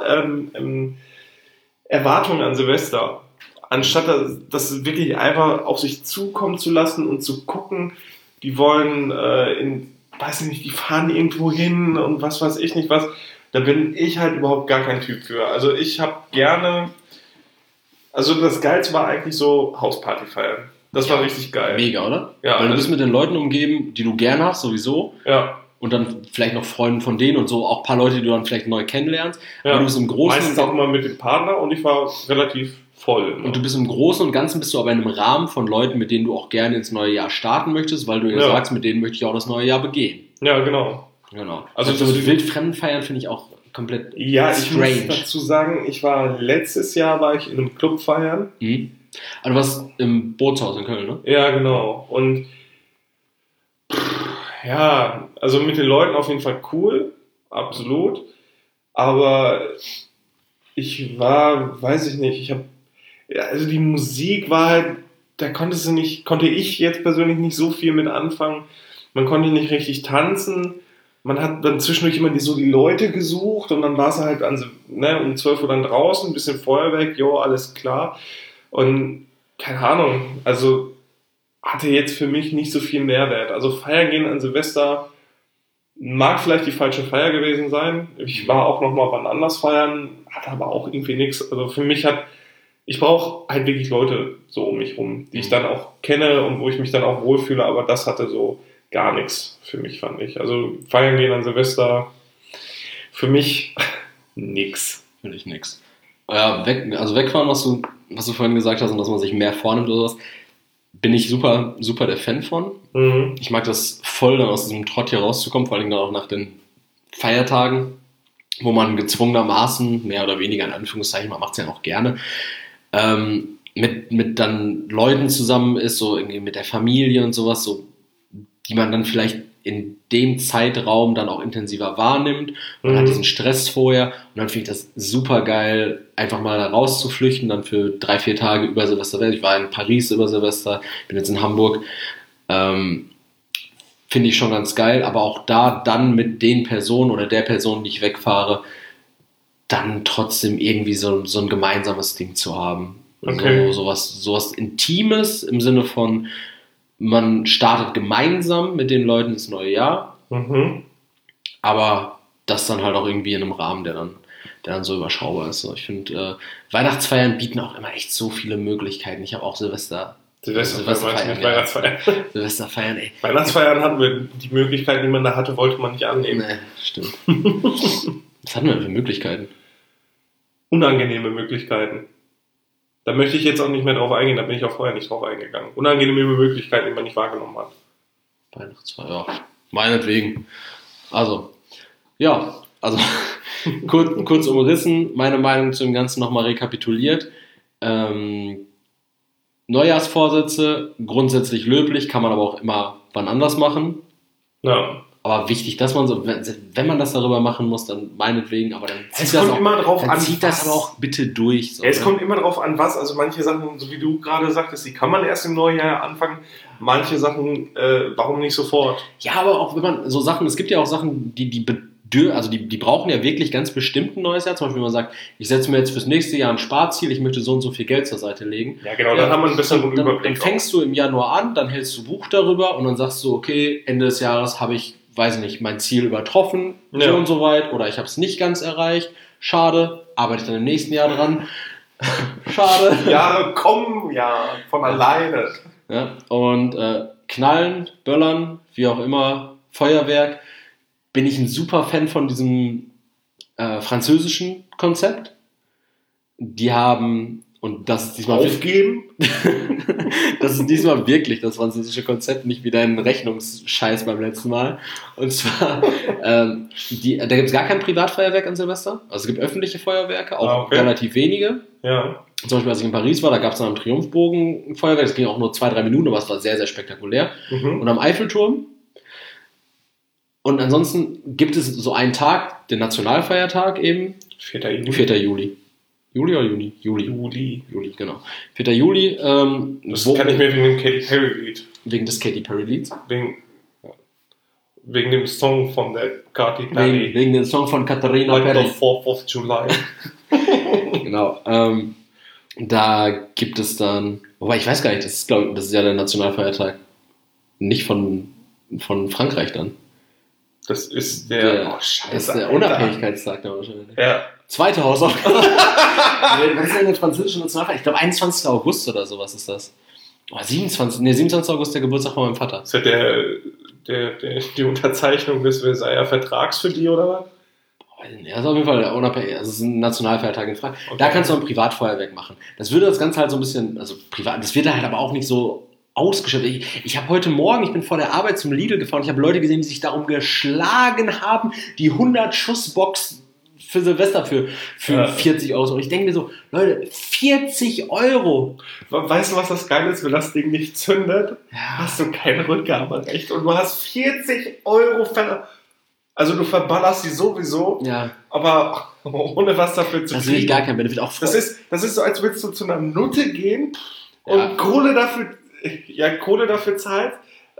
[SPEAKER 1] Erwartungen an Silvester, anstatt das wirklich einfach auf sich zukommen zu lassen und zu gucken, die wollen weiß ich nicht, die fahren irgendwo hin und was weiß ich nicht was. Da bin ich halt überhaupt gar kein Typ für. Also ich habe gerne, also das Geilste war eigentlich so Hausparty feiern. Das war richtig geil.
[SPEAKER 2] Mega, oder?
[SPEAKER 1] Ja,
[SPEAKER 2] weil du bist mit den Leuten umgeben, die du gern hast, sowieso.
[SPEAKER 1] Ja.
[SPEAKER 2] Und dann vielleicht noch Freunden von denen und so, auch ein paar Leute, die du dann vielleicht neu kennenlernst.
[SPEAKER 1] Ja.
[SPEAKER 2] Aber du bist im Großen
[SPEAKER 1] meistens auch immer mit dem Partner und ich war relativ voll.
[SPEAKER 2] Und du bist im Großen und Ganzen bist du aber in einem Rahmen von Leuten, mit denen du auch gerne ins neue Jahr starten möchtest, weil du ja sagst, mit denen möchte ich auch das neue Jahr begehen.
[SPEAKER 1] Ja, genau.
[SPEAKER 2] Also so mit wildfremden feiern finde ich auch komplett
[SPEAKER 1] strange. Ich muss dazu sagen, letztes Jahr war ich in einem Club feiern.
[SPEAKER 2] Also du warst im Bootshaus in Köln, ne?
[SPEAKER 1] Ja, genau. Und ja, also mit den Leuten auf jeden Fall cool, absolut. Aber ich war, weiß ich nicht, also die Musik war halt, da konnte ich jetzt persönlich nicht so viel mit anfangen. Man konnte nicht richtig tanzen. Man hat dann zwischendurch immer die Leute gesucht und dann war es halt um 12 Uhr dann draußen, ein bisschen Feuerwerk, alles klar. Und keine Ahnung, also hatte jetzt für mich nicht so viel Mehrwert. Also feiern gehen an Silvester mag vielleicht die falsche Feier gewesen sein. Ich war auch noch mal wann anders feiern, hatte aber auch irgendwie nichts. Also für mich ich brauche halt wirklich Leute so um mich rum, die ich dann auch kenne und wo ich mich dann auch wohlfühle, aber das hatte so gar nichts für mich, fand ich. Also feiern gehen an Silvester, für mich nix.
[SPEAKER 2] Finde ich nix. Ja, wegfahren, was du vorhin gesagt hast und dass man sich mehr vornimmt oder sowas, bin ich super, super der Fan von. Ich mag das voll, dann aus diesem Trott hier rauszukommen, vor allem dann auch nach den Feiertagen, wo man gezwungenermaßen, mehr oder weniger in Anführungszeichen, man macht es ja auch gerne, mit dann Leuten zusammen ist, so irgendwie mit der Familie und sowas, so, die man dann vielleicht in dem Zeitraum dann auch intensiver wahrnimmt. Man hat diesen Stress vorher und dann finde ich das super geil, einfach mal da rauszuflüchten, dann für 3-4 Tage über Silvester. Ich war in Paris über Silvester, bin jetzt in Hamburg. Finde ich schon ganz geil, aber auch da dann mit den Personen oder der Person, die ich wegfahre, dann trotzdem irgendwie so ein gemeinsames Ding zu haben.
[SPEAKER 1] Okay.
[SPEAKER 2] Sowas Intimes im Sinne von, man startet gemeinsam mit den Leuten ins neue Jahr, aber das dann halt auch irgendwie in einem Rahmen, der dann so überschaubar ist. Ich finde, Weihnachtsfeiern bieten auch immer echt so viele Möglichkeiten. Ich habe auch Silvesterfeiern. Silvesterfeiern, ey.
[SPEAKER 1] Weihnachtsfeiern hatten wir die Möglichkeiten, die man da hatte, wollte man nicht annehmen.
[SPEAKER 2] Nee, stimmt. Was hatten wir denn für Möglichkeiten?
[SPEAKER 1] Unangenehme Möglichkeiten. Da möchte ich jetzt auch nicht mehr drauf eingehen, da bin ich auch vorher nicht drauf eingegangen. Unangenehme Möglichkeiten, die man nicht wahrgenommen hat.
[SPEAKER 2] Weihnachtsfeier, ja. Meinetwegen. Also kurz umrissen, meine Meinung zu dem Ganzen nochmal rekapituliert. Neujahrsvorsätze, grundsätzlich löblich, kann man aber auch immer wann anders machen.
[SPEAKER 1] Ja.
[SPEAKER 2] aber wichtig, dass man so, wenn man das darüber machen muss, dann meinetwegen, aber dann
[SPEAKER 1] zieht das
[SPEAKER 2] aber auch bitte durch. So,
[SPEAKER 1] es kommt immer drauf an, was, also manche Sachen, so wie du gerade sagtest, die kann man erst im Neujahr anfangen, manche Sachen, warum nicht sofort?
[SPEAKER 2] Ja, aber auch wenn man so Sachen, es gibt ja auch Sachen, die brauchen ja wirklich ganz bestimmt ein neues Jahr. Zum Beispiel, wenn man sagt, ich setze mir jetzt fürs nächste Jahr ein Sparziel, ich möchte so und so viel Geld zur Seite legen.
[SPEAKER 1] Ja, genau, dann haben wir einen besseren Überblick.
[SPEAKER 2] Dann fängst du im Januar an, dann hältst du Buch darüber und dann sagst du, okay, Ende des Jahres habe ich, weiß nicht, mein Ziel übertroffen, so und so weit, oder ich habe es nicht ganz erreicht. Schade, arbeite ich dann im nächsten Jahr dran. Schade.
[SPEAKER 1] Ja, komm, ja, von alleine.
[SPEAKER 2] Ja, und knallen, böllern, wie auch immer, Feuerwerk. Bin ich ein super Fan von diesem französischen Konzept. Die haben, und das ist diesmal
[SPEAKER 1] aufgeben?
[SPEAKER 2] Das ist diesmal wirklich das französische Konzept, nicht wie dein Rechnungsscheiß beim letzten Mal. Und zwar, da gibt es gar kein Privatfeuerwerk an Silvester. Also es gibt öffentliche Feuerwerke, auch relativ wenige.
[SPEAKER 1] Ja.
[SPEAKER 2] Zum Beispiel, als ich in Paris war, da gab es am Triumphbogen ein Feuerwerk. Das ging auch nur 2-3 Minuten, aber es war sehr, sehr spektakulär. Und am Eiffelturm. Und ansonsten gibt es so einen Tag, den Nationalfeiertag eben.
[SPEAKER 1] 4. Juli.
[SPEAKER 2] 4. Juli. Juli oder Juni? Juli, genau. 4. Juli.
[SPEAKER 1] Das kann ich mir wegen dem Katy Perry-Lied.
[SPEAKER 2] Wegen des Katy Perry-Lieds?
[SPEAKER 1] Wegen dem Song von der Katy Perry.
[SPEAKER 2] Wegen dem Song von Katharina Perry.
[SPEAKER 1] The 4th of July.
[SPEAKER 2] Genau. Da gibt es dann... Wobei, ich weiß gar nicht, das ist ja der Nationalfeiertag. Nicht von Frankreich dann.
[SPEAKER 1] Das ist der
[SPEAKER 2] Unabhängigkeitstag da wahrscheinlich.
[SPEAKER 1] Ja.
[SPEAKER 2] Zweite Hausaufgabe. Was ist denn der französische Nationalfeiertag? Ich glaube 21. August oder sowas ist das. 27. August, der Geburtstag von meinem Vater.
[SPEAKER 1] Ist das die Unterzeichnung des Versailler Vertrags für die, oder was?
[SPEAKER 2] Ja, das ist auf jeden Fall unabhängig. Also es ist ein Nationalfeiertag in Frankreich. Okay. Da kannst du ein Privatfeuerwerk machen. Das würde das Ganze halt so ein bisschen, also privat, das wird halt aber auch nicht so ausgeschöpft. Ich habe heute Morgen, ich bin vor der Arbeit zum Lidl gefahren, ich habe Leute gesehen, die sich darum geschlagen haben, die 100 Schussbox für Silvester für 40 Euro. Und ich denke mir so, Leute, 40 Euro.
[SPEAKER 1] Weißt du, was das Geile ist? Wenn das Ding nicht zündet, hast du kein Rückgaberecht. Und du hast 40 Euro also du verballerst die sowieso, aber ohne was dafür zu kriegen.
[SPEAKER 2] Das will ich gar kein Benefit. Auch
[SPEAKER 1] das ist so, als würdest du zu einer Nutte gehen und Kohle dafür zahlt,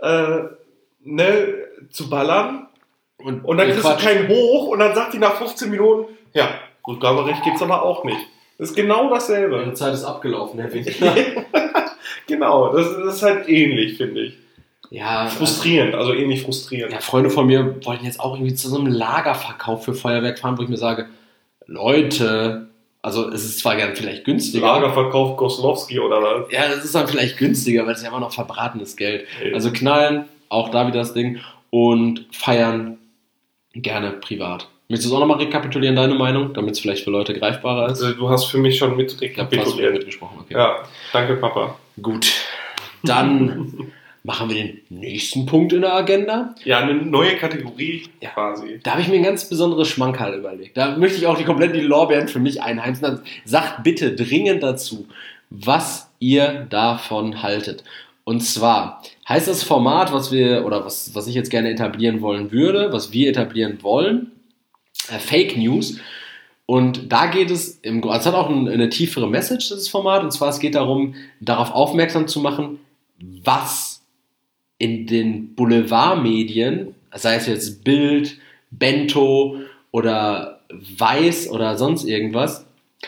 [SPEAKER 1] zu ballern. Und dann kriegst du keinen hoch und dann sagt die nach 15 Minuten, Rückgaberecht gibt's aber auch nicht. Das ist genau dasselbe.
[SPEAKER 2] Ihre Zeit ist abgelaufen, Herr Witt.
[SPEAKER 1] Genau, das ist halt ähnlich, finde ich.
[SPEAKER 2] Ja.
[SPEAKER 1] Frustrierend, also ähnlich frustrierend.
[SPEAKER 2] Ja, Freunde von mir wollten jetzt auch irgendwie zu so einem Lagerverkauf für Feuerwerk fahren, wo ich mir sage, Leute, also es ist zwar gerne vielleicht günstiger.
[SPEAKER 1] Lagerverkauf Goslowski oder was?
[SPEAKER 2] Ja, es ist dann vielleicht günstiger, weil es ja immer noch verbratenes Geld. Also knallen, auch da wieder das Ding, und feiern gerne privat. Möchtest du es auch nochmal rekapitulieren, deine Meinung, damit es vielleicht für Leute greifbarer ist?
[SPEAKER 1] Also, du hast für mich schon mit rekapituliert.
[SPEAKER 2] Mitgesprochen, okay.
[SPEAKER 1] Ja, danke Papa.
[SPEAKER 2] Gut, dann machen wir den nächsten Punkt in der Agenda.
[SPEAKER 1] Ja, eine neue Kategorie quasi.
[SPEAKER 2] Da habe ich mir ein ganz besonderes Schmankerl überlegt. Da möchte ich auch die Lorbeeren für mich einheimsen. Also, sagt bitte dringend dazu, was ihr davon haltet. Und zwar heißt das Format, was ich jetzt gerne etablieren wollen würde, was wir etablieren wollen, Fake News. Und da geht es, es hat auch eine tiefere Message, dieses Format. Und zwar, es geht darum, darauf aufmerksam zu machen, was in den Boulevardmedien, sei es jetzt Bild, Bento oder Weiß oder sonst irgendwas,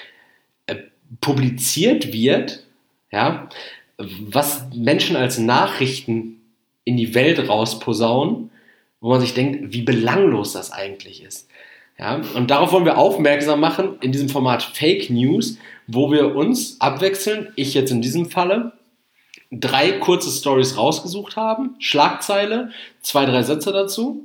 [SPEAKER 2] publiziert wird, was Menschen als Nachrichten in die Welt rausposaunen, wo man sich denkt, wie belanglos das eigentlich ist. Ja, und darauf wollen wir aufmerksam machen in diesem Format Fake News, wo wir uns abwechseln, ich jetzt in diesem Falle, 3 kurze Stories rausgesucht haben, Schlagzeile, 2-3 Sätze dazu.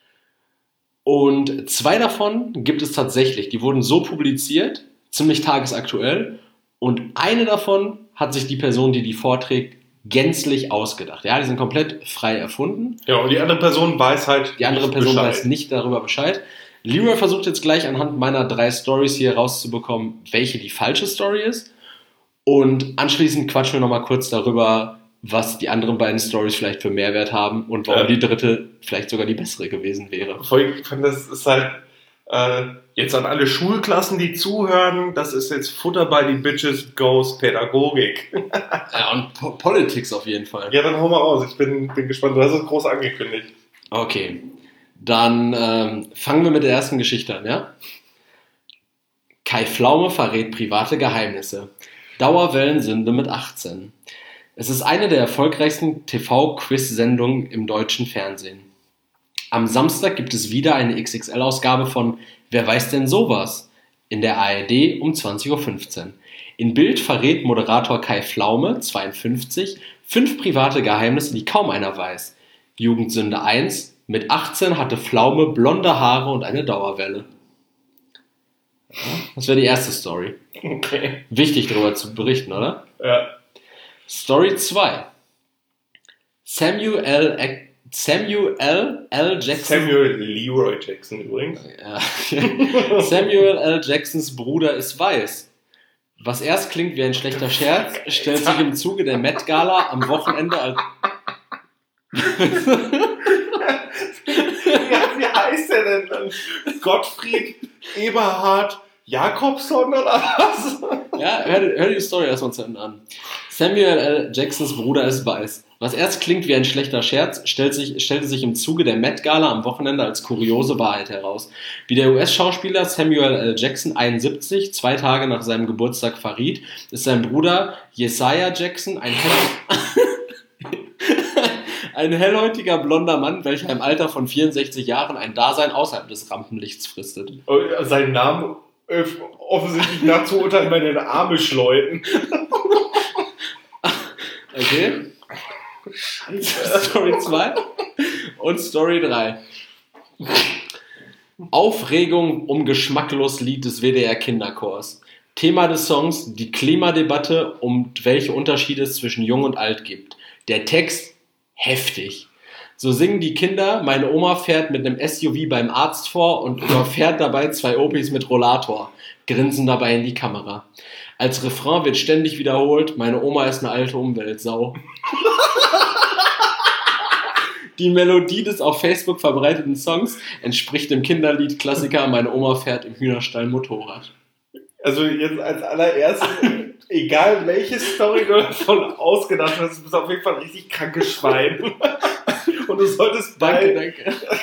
[SPEAKER 2] Und 2 davon gibt es tatsächlich, die wurden so publiziert, ziemlich tagesaktuell. Und eine davon hat sich die Person, die vorträgt, gänzlich ausgedacht. Ja, die sind komplett frei erfunden.
[SPEAKER 1] Ja, und die andere Person weiß halt
[SPEAKER 2] Die andere Person weiß nicht darüber Bescheid. Leroy versucht jetzt gleich anhand meiner 3 Stories hier rauszubekommen, welche die falsche Story ist. Und anschließend quatschen wir nochmal kurz darüber, was die anderen beiden Stories vielleicht für Mehrwert haben und warum die dritte vielleicht sogar die bessere gewesen wäre.
[SPEAKER 1] Ich finde, das ist halt jetzt an alle Schulklassen, die zuhören, das ist jetzt Futter bei die Bitches goes Pädagogik.
[SPEAKER 2] Ja, und Politics auf jeden Fall.
[SPEAKER 1] Ja, dann hau mal raus. Ich bin gespannt. Du hast es groß angekündigt.
[SPEAKER 2] Okay, dann fangen wir mit der ersten Geschichte an, ja? Kai Pflaume verrät private Geheimnisse. Dauerwellensünde mit 18. Es ist eine der erfolgreichsten TV-Quiz-Sendungen im deutschen Fernsehen. Am Samstag gibt es wieder eine XXL-Ausgabe von Wer weiß denn sowas? In der ARD um 20.15 Uhr. In Bild verrät Moderator Kai Pflaume, 52, 5 private Geheimnisse, die kaum einer weiß. Jugendsünde 1. Mit 18 hatte Pflaume blonde Haare und eine Dauerwelle. Das wäre die erste Story.
[SPEAKER 1] Okay.
[SPEAKER 2] Wichtig darüber zu berichten, oder?
[SPEAKER 1] Ja.
[SPEAKER 2] Story 2. Samuel L. Jackson.
[SPEAKER 1] Samuel Leroy Jackson übrigens.
[SPEAKER 2] Ja. Samuel L. Jacksons Bruder ist weiß. Was erst klingt wie ein schlechter Scherz, stellt sich im Zuge der Met Gala am Wochenende als...
[SPEAKER 1] Wie heißt der denn dann? Gottfried Eberhard Jakobson oder was?
[SPEAKER 2] Ja, hör die Story erstmal zu Ende an. Samuel L. Jacksons Bruder ist weiß. Was erst klingt wie ein schlechter Scherz, stellte sich im Zuge der Met Gala am Wochenende als kuriose Wahrheit heraus. Wie der US-Schauspieler Samuel L. Jackson 71 2 Tage nach seinem Geburtstag verriet, ist sein Bruder Jesiah Jackson ein hellhäutiger blonder Mann, welcher im Alter von 64 Jahren ein Dasein außerhalb des Rampenlichts fristet.
[SPEAKER 1] Seinen Namen offensichtlich nach zu urteilen bei den Amish-Leuten.
[SPEAKER 2] Okay. Story 2 und Story 3. Aufregung um geschmacklos Lied des WDR Kinderchors. Thema des Songs: die Klimadebatte, und welche Unterschiede es zwischen Jung und Alt gibt. Der Text: heftig. So singen die Kinder, meine Oma fährt mit einem SUV beim Arzt vor und überfährt dabei 2 Opis mit Rollator, grinsen dabei in die Kamera. Als Refrain wird ständig wiederholt, meine Oma ist eine alte Umweltsau. Die Melodie des auf Facebook verbreiteten Songs entspricht dem Kinderlied-Klassiker Meine Oma fährt im Hühnerstall Motorrad.
[SPEAKER 1] Also jetzt als allererstes, egal welche Story du davon ausgedacht hast, du bist auf jeden Fall ein richtig krankes Schwein. Und du solltest
[SPEAKER 2] Danke.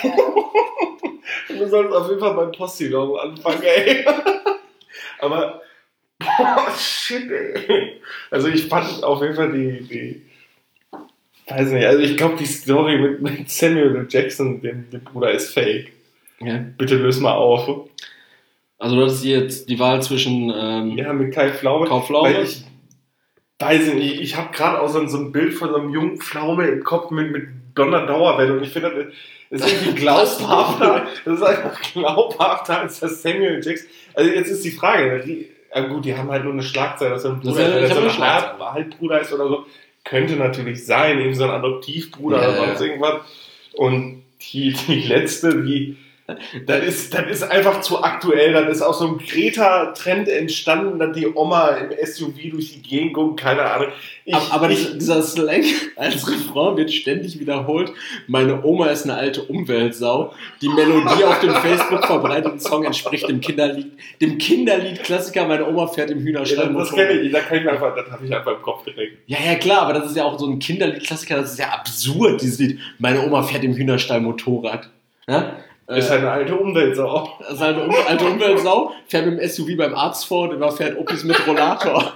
[SPEAKER 1] Du solltest auf jeden Fall beim Postillon anfangen, ey. Aber, shit, ey. Also ich fand auf jeden Fall die weiß nicht, also ich glaube die Story mit Samuel Jackson, dem Bruder, ist fake.
[SPEAKER 2] Ja.
[SPEAKER 1] Bitte löse mal auf.
[SPEAKER 2] Also du hattest jetzt die Wahl zwischen
[SPEAKER 1] ja, mit Kai Pflaume.
[SPEAKER 2] Pflaume.
[SPEAKER 1] Ich weiß nicht, ich habe gerade auch so ein Bild von so einem jungen Pflaume im Kopf mit blonder Dauerwelle und ich finde, das ist irgendwie glaubhafter. Das ist einfach glaubhafter als das Samuel Jackson. Also jetzt ist die Frage, gut, die haben halt nur eine Schlagzeile, dass ein Bruder, der so ein Halbbruder ist oder so, könnte natürlich sein, irgendwie so ein Adoptivbruder oder sonst irgendwas. Und die letzte, das ist einfach zu aktuell. Das ist aus so einem Greta-Trend entstanden, dass die Oma im SUV durch die Gegend guckt, keine Ahnung.
[SPEAKER 2] Aber dieser Slang als Refrain wird ständig wiederholt. Meine Oma ist eine alte Umweltsau. Die Melodie auf dem Facebook verbreiteten Song entspricht dem Kinderlied-Klassiker Meine Oma fährt im Hühnerstall Motorrad.
[SPEAKER 1] Das kenne ich, das habe ich einfach im Kopf direkt.
[SPEAKER 2] Ja, klar, aber das ist ja auch so ein Kinderlied-Klassiker, das ist ja absurd, dieses Lied. Meine Oma fährt im Hühnerstall Motorrad. Ja?
[SPEAKER 1] Ist halt eine alte Umweltsau.
[SPEAKER 2] Das ist halt eine alte Umweltsau, fährt mit dem SUV beim Arzt vor und überfährt Opis mit Rollator.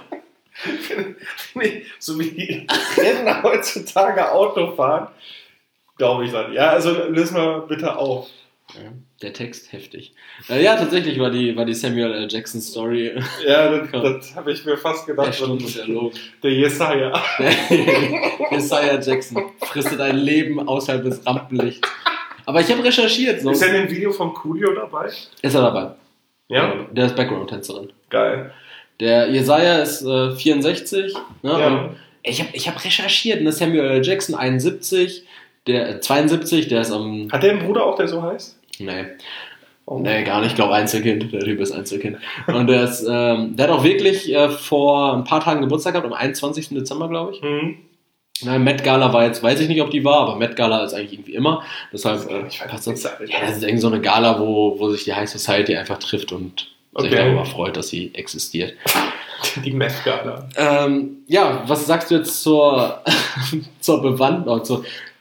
[SPEAKER 1] So wie die Rentner heutzutage Auto fahren, glaube ich dann. Ja, also lösen wir bitte auf.
[SPEAKER 2] Ja, der Text heftig. Ja, tatsächlich war die Samuel L. Jackson Story.
[SPEAKER 1] Ja, das habe ich mir fast gedacht.
[SPEAKER 2] Der Sturm und der Lob.
[SPEAKER 1] Der Jesiah.
[SPEAKER 2] Jesiah Jackson fristet ein Leben außerhalb des Rampenlichts. Aber ich habe recherchiert.
[SPEAKER 1] Ist er in dem Video von Coolio dabei?
[SPEAKER 2] Ist er dabei.
[SPEAKER 1] Ja?
[SPEAKER 2] Der ist Background-Tänzerin.
[SPEAKER 1] Geil.
[SPEAKER 2] Der Jesiah ist 64. Ne?
[SPEAKER 1] Ja.
[SPEAKER 2] Ich hab recherchiert. Ne? Samuel L. Jackson 71. Der 72, der ist am...
[SPEAKER 1] Hat der einen Bruder auch, der so heißt?
[SPEAKER 2] Nee. Oh. Nee, gar nicht. Ich glaube Einzelkind. Der Typ ist Einzelkind. Und der hat auch wirklich vor ein paar Tagen Geburtstag gehabt, am 21. Dezember, glaube ich.
[SPEAKER 1] Mhm.
[SPEAKER 2] Na, Met Gala war jetzt, weiß ich nicht, ob die war, aber Met Gala ist eigentlich irgendwie immer. Deshalb passt das. Ja, das ist irgendwie so eine Gala, wo sich die High Society einfach trifft und sich darüber freut, dass sie existiert.
[SPEAKER 1] Die Met Gala.
[SPEAKER 2] Ja, was sagst du jetzt zur Bewandtnis,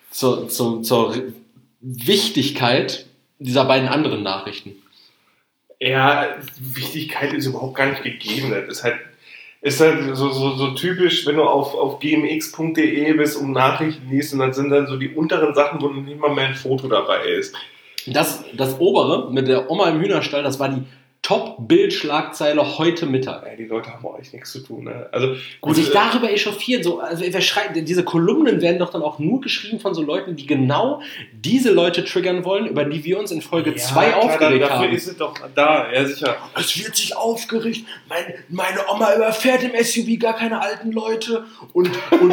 [SPEAKER 2] zur Wichtigkeit dieser beiden anderen Nachrichten?
[SPEAKER 1] Ja, Wichtigkeit ist überhaupt gar nicht gegeben. Das ist halt so typisch, wenn du auf gmx.de bist und Nachrichten liest und dann sind dann so die unteren Sachen, wo nicht mal mehr ein Foto dabei ist.
[SPEAKER 2] Das obere mit der Oma im Hühnerstall, das war die Top-Bild-Schlagzeile heute Mittag.
[SPEAKER 1] Ja, die Leute haben auch echt nichts zu tun. Ne? Also gut,
[SPEAKER 2] und sich darüber echauffieren. So, also wer schreibt, diese Kolumnen werden doch dann auch nur geschrieben von so Leuten, die genau diese Leute triggern wollen, über die wir uns in Folge 2 aufgeregt haben.
[SPEAKER 1] Dafür ist es doch da, ja sicher.
[SPEAKER 2] Es wird sich aufgeregt, meine Oma überfährt im SUV gar keine alten Leute und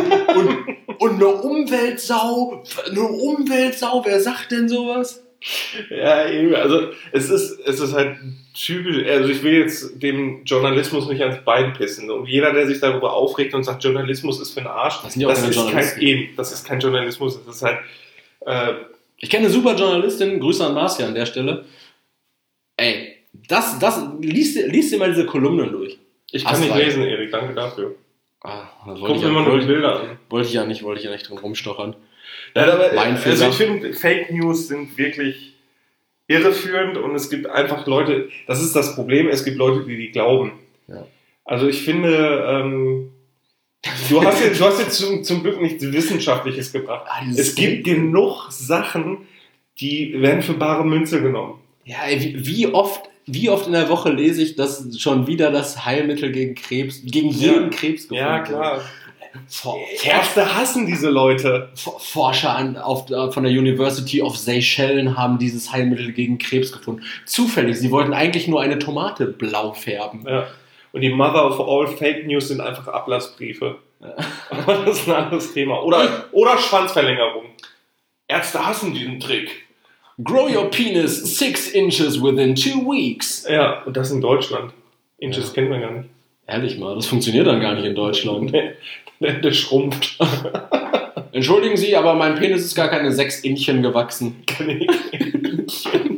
[SPEAKER 2] eine Umweltsau, wer sagt denn sowas?
[SPEAKER 1] Ja, eben, also es ist halt typisch, also ich will jetzt dem Journalismus nicht ans Bein pissen und jeder, der sich darüber aufregt und sagt, Journalismus ist für den Arsch, das ist kein Journalismus, das ist halt...
[SPEAKER 2] Ich kenne eine super Journalistin, Grüße an Marcia an der Stelle. Ey, liest dir mal diese Kolumnen durch.
[SPEAKER 1] Ich kann nicht lesen, Erik, danke dafür.
[SPEAKER 2] Guck mir mal nur die Bilder an. Wollte ich ja nicht drin rumstochern.
[SPEAKER 1] Ja, aber, also ich finde, Fake News sind wirklich irreführend und es gibt einfach Leute, das ist das Problem, es gibt Leute, die glauben. Ja. Also ich finde, du hast jetzt zum Glück nichts Wissenschaftliches gebracht. Es gibt genug Sachen, die werden für bare Münze genommen.
[SPEAKER 2] Ja, wie oft in der Woche lese ich, dass schon wieder das Heilmittel gegen jeden Krebs gefunden
[SPEAKER 1] wird. Ja, klar. Ärzte hassen diese Leute.
[SPEAKER 2] Forscher von der University of Seychellen haben dieses Heilmittel gegen Krebs gefunden. Zufällig, sie wollten eigentlich nur eine Tomate blau färben.
[SPEAKER 1] Ja. Und die Mother of all Fake News sind einfach Ablassbriefe. Ja. Aber das ist ein anderes Thema. Oder Schwanzverlängerung. Ärzte hassen diesen Trick.
[SPEAKER 2] Grow your penis 6 inches within 2 weeks.
[SPEAKER 1] Ja, und das in Deutschland. Inches kennt man gar nicht.
[SPEAKER 2] Ehrlich mal, das funktioniert dann gar nicht in Deutschland.
[SPEAKER 1] Der schrumpft.
[SPEAKER 2] Entschuldigen Sie, aber mein Penis ist gar keine 6 Inchen gewachsen. Keine Inchen.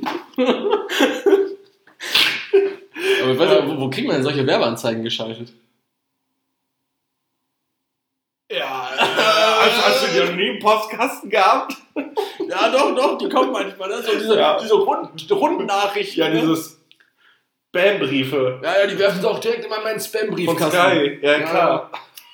[SPEAKER 2] Aber ich weiß nicht, wo kriegt man denn solche Werbeanzeigen geschaltet?
[SPEAKER 1] Ja, hast du die noch nie im Postkasten gehabt?
[SPEAKER 2] Ja, doch, die kommen manchmal. Ne? So diese runden Nachrichten.
[SPEAKER 1] Ja, dieses Spambriefe.
[SPEAKER 2] Ja, die werfen sie auch direkt immer in meinen Spambriefkasten.
[SPEAKER 1] Von Sky, ja klar.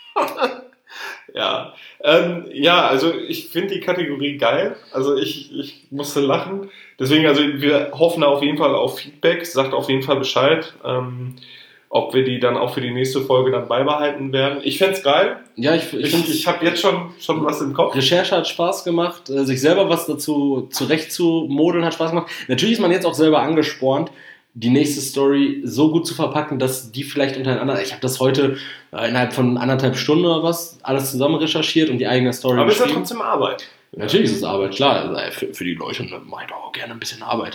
[SPEAKER 1] Ja, also ich finde die Kategorie geil. Also ich musste lachen. Deswegen, also wir hoffen auf jeden Fall auf Feedback. Sagt auf jeden Fall Bescheid, ob wir die dann auch für die nächste Folge dann beibehalten werden. Ich fände es geil. Ja, ich habe jetzt schon was im Kopf.
[SPEAKER 2] Recherche hat Spaß gemacht. Sich selber was dazu zurecht zu modeln hat Spaß gemacht. Natürlich ist man jetzt auch selber angespornt, die nächste Story so gut zu verpacken, dass die vielleicht untereinander... Ich habe das heute innerhalb von 1,5 Stunden oder was alles zusammen recherchiert und die eigene Story
[SPEAKER 1] aber es ist ja trotzdem Arbeit.
[SPEAKER 2] Natürlich ist es Arbeit, klar. Für die Leute meint auch gerne ein bisschen Arbeit.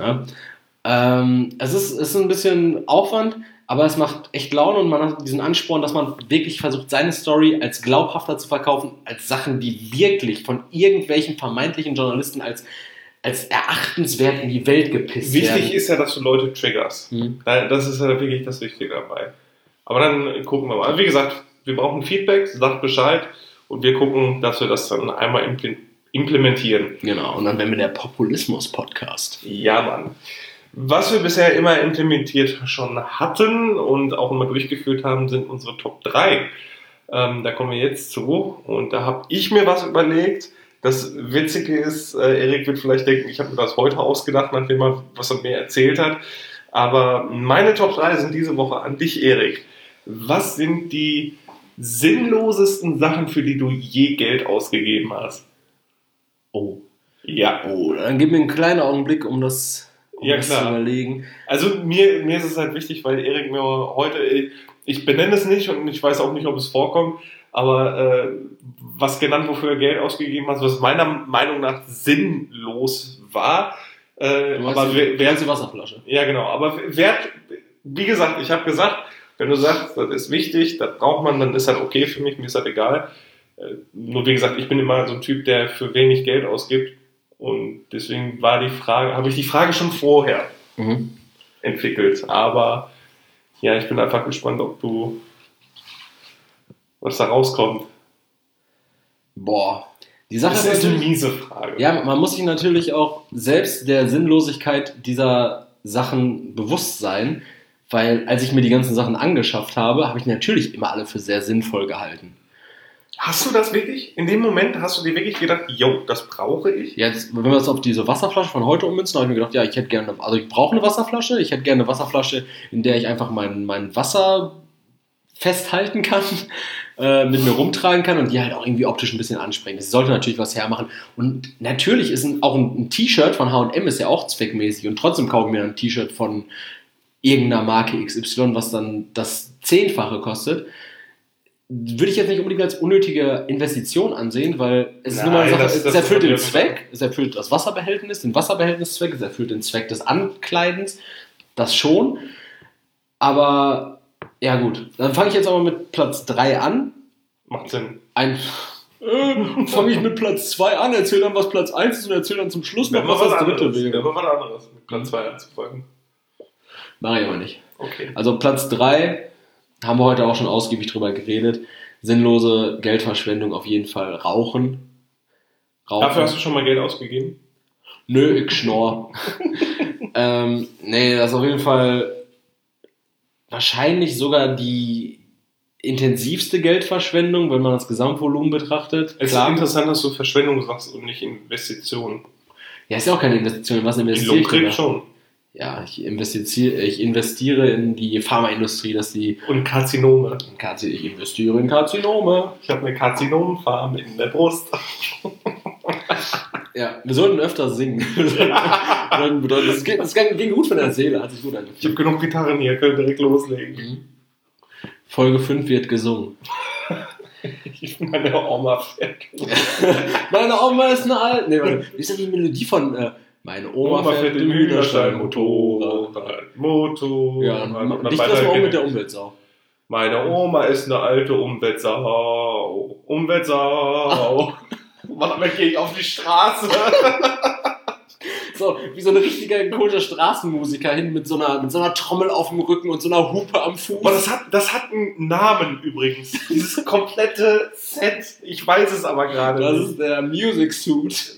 [SPEAKER 2] Ja. Es ist ein bisschen Aufwand, aber es macht echt Laune und man hat diesen Ansporn, dass man wirklich versucht, seine Story als glaubhafter zu verkaufen, als Sachen, die wirklich von irgendwelchen vermeintlichen Journalisten als erachtenswert in die Welt gepisst werden.
[SPEAKER 1] Wichtig ist ja, dass du Leute triggerst. Das ist ja wirklich das Wichtige dabei. Aber dann gucken wir mal. Wie gesagt, wir brauchen Feedback, sagt Bescheid und wir gucken, dass wir das dann einmal implementieren.
[SPEAKER 2] Genau, und dann werden wir der Populismus-Podcast.
[SPEAKER 1] Ja, Mann. Was wir bisher immer implementiert schon hatten und auch immer durchgeführt haben, sind unsere Top 3. Da kommen wir jetzt zu und da habe ich mir was überlegt. Das Witzige ist, Erik wird vielleicht denken, ich habe mir das heute ausgedacht, nachdem er was er mir erzählt hat. Aber meine Top 3 sind diese Woche an dich, Erik. Was sind die sinnlosesten Sachen, für die du je Geld ausgegeben hast?
[SPEAKER 2] Oh. Ja. Oh, dann gib mir einen kleinen Augenblick, um das zu überlegen.
[SPEAKER 1] Also mir ist es halt wichtig, weil Erik mir heute, ich benenne es nicht und ich weiß auch nicht, ob es vorkommt, aber was genannt, wofür er Geld ausgegeben hat, was meiner Meinung nach sinnlos war.
[SPEAKER 2] Aber wer die Wasserflasche?
[SPEAKER 1] Ja, genau. Aber wie gesagt, ich habe gesagt, wenn du sagst, das ist wichtig, das braucht man, dann ist das okay für mich, mir ist das egal. Nur wie gesagt, ich bin immer so ein Typ, der für wenig Geld ausgibt. Und deswegen habe ich die Frage schon vorher entwickelt. Aber ja, ich bin einfach gespannt, was da rauskommt.
[SPEAKER 2] Boah. Die Sache
[SPEAKER 1] das ist eine miese Frage.
[SPEAKER 2] Ja, man muss sich natürlich auch selbst der Sinnlosigkeit dieser Sachen bewusst sein, weil als ich mir die ganzen Sachen angeschafft habe, habe ich natürlich immer alle für sehr sinnvoll gehalten.
[SPEAKER 1] Hast du das wirklich, in dem Moment hast du dir wirklich gedacht, jo, das brauche ich?
[SPEAKER 2] Jetzt, wenn wir das auf diese Wasserflasche von heute ummünzen, habe ich mir gedacht, ja, ich brauche eine Wasserflasche, ich hätte gerne eine Wasserflasche, in der ich einfach mein Wasser festhalten kann, mit mir rumtragen kann und die halt auch irgendwie optisch ein bisschen ansprechen. Das sollte natürlich was hermachen. Und natürlich ist auch ein T-Shirt von H&M ist ja auch zweckmäßig und trotzdem kaufe ich mir ein T-Shirt von irgendeiner Marke XY, was dann das 10-fache kostet. Würde ich jetzt nicht unbedingt als unnötige Investition ansehen, weil es ist nur mal eine Sache, es erfüllt den Zweck, es erfüllt das Wasserbehältnis, den Wasserbehältniszweck, es erfüllt den Zweck des Ankleidens, das schon. Aber ja gut, dann fange ich jetzt aber mit Platz 3 an.
[SPEAKER 1] Macht Sinn.
[SPEAKER 2] Fange ich mit Platz 2 an, erzähl dann, was Platz 1 ist und erzähl dann zum Schluss noch, was das dritte wäre.
[SPEAKER 1] Wäre was anderes, mit Platz 2 anzufangen.
[SPEAKER 2] Mache ich aber nicht.
[SPEAKER 1] Okay.
[SPEAKER 2] Also Platz 3, haben wir heute auch schon ausgiebig drüber geredet. Sinnlose Geldverschwendung auf jeden Fall. Rauchen.
[SPEAKER 1] Dafür hast du schon mal Geld ausgegeben?
[SPEAKER 2] Nö, ich schnorr. Nee, das ist auf jeden Fall wahrscheinlich sogar die intensivste Geldverschwendung, wenn man das Gesamtvolumen betrachtet.
[SPEAKER 1] Es ist interessant, dass du Verschwendung sagst und nicht Investition.
[SPEAKER 2] Ja, ist ja auch keine Investition. Was investiere ich denn?
[SPEAKER 1] Schon.
[SPEAKER 2] Ja, ich investiere in die Pharmaindustrie, dass die...
[SPEAKER 1] Und Karzinome.
[SPEAKER 2] Ich investiere in Karzinome.
[SPEAKER 1] Ich habe eine Karzinomenfarm in der Brust.
[SPEAKER 2] Ja, wir sollten öfter singen. Das ging gut von der Seele, hat sich gut angefühlt.
[SPEAKER 1] Ich habe genug Gitarren hier, können direkt loslegen.
[SPEAKER 2] Folge 5 wird gesungen.
[SPEAKER 1] Meine Oma fährt.
[SPEAKER 2] Meine Oma ist eine alte... Nee, warte, wie ist denn die Melodie von... Meine Oma fährt im Hühnerstall Motorrad. Ja, und nicht das mal mit der Umweltsau.
[SPEAKER 1] Meine Oma ist eine alte Umweltsau. Umweltsau. Mann, damit gehe ich auf die Straße.
[SPEAKER 2] So, wie so ein richtiger komischer Straßenmusiker hin mit so einer Trommel auf dem Rücken und so einer Hupe am Fuß.
[SPEAKER 1] Aber das hat einen Namen übrigens. Dieses komplette Set. Ich weiß es aber gerade.
[SPEAKER 2] Das ist der Music Suit.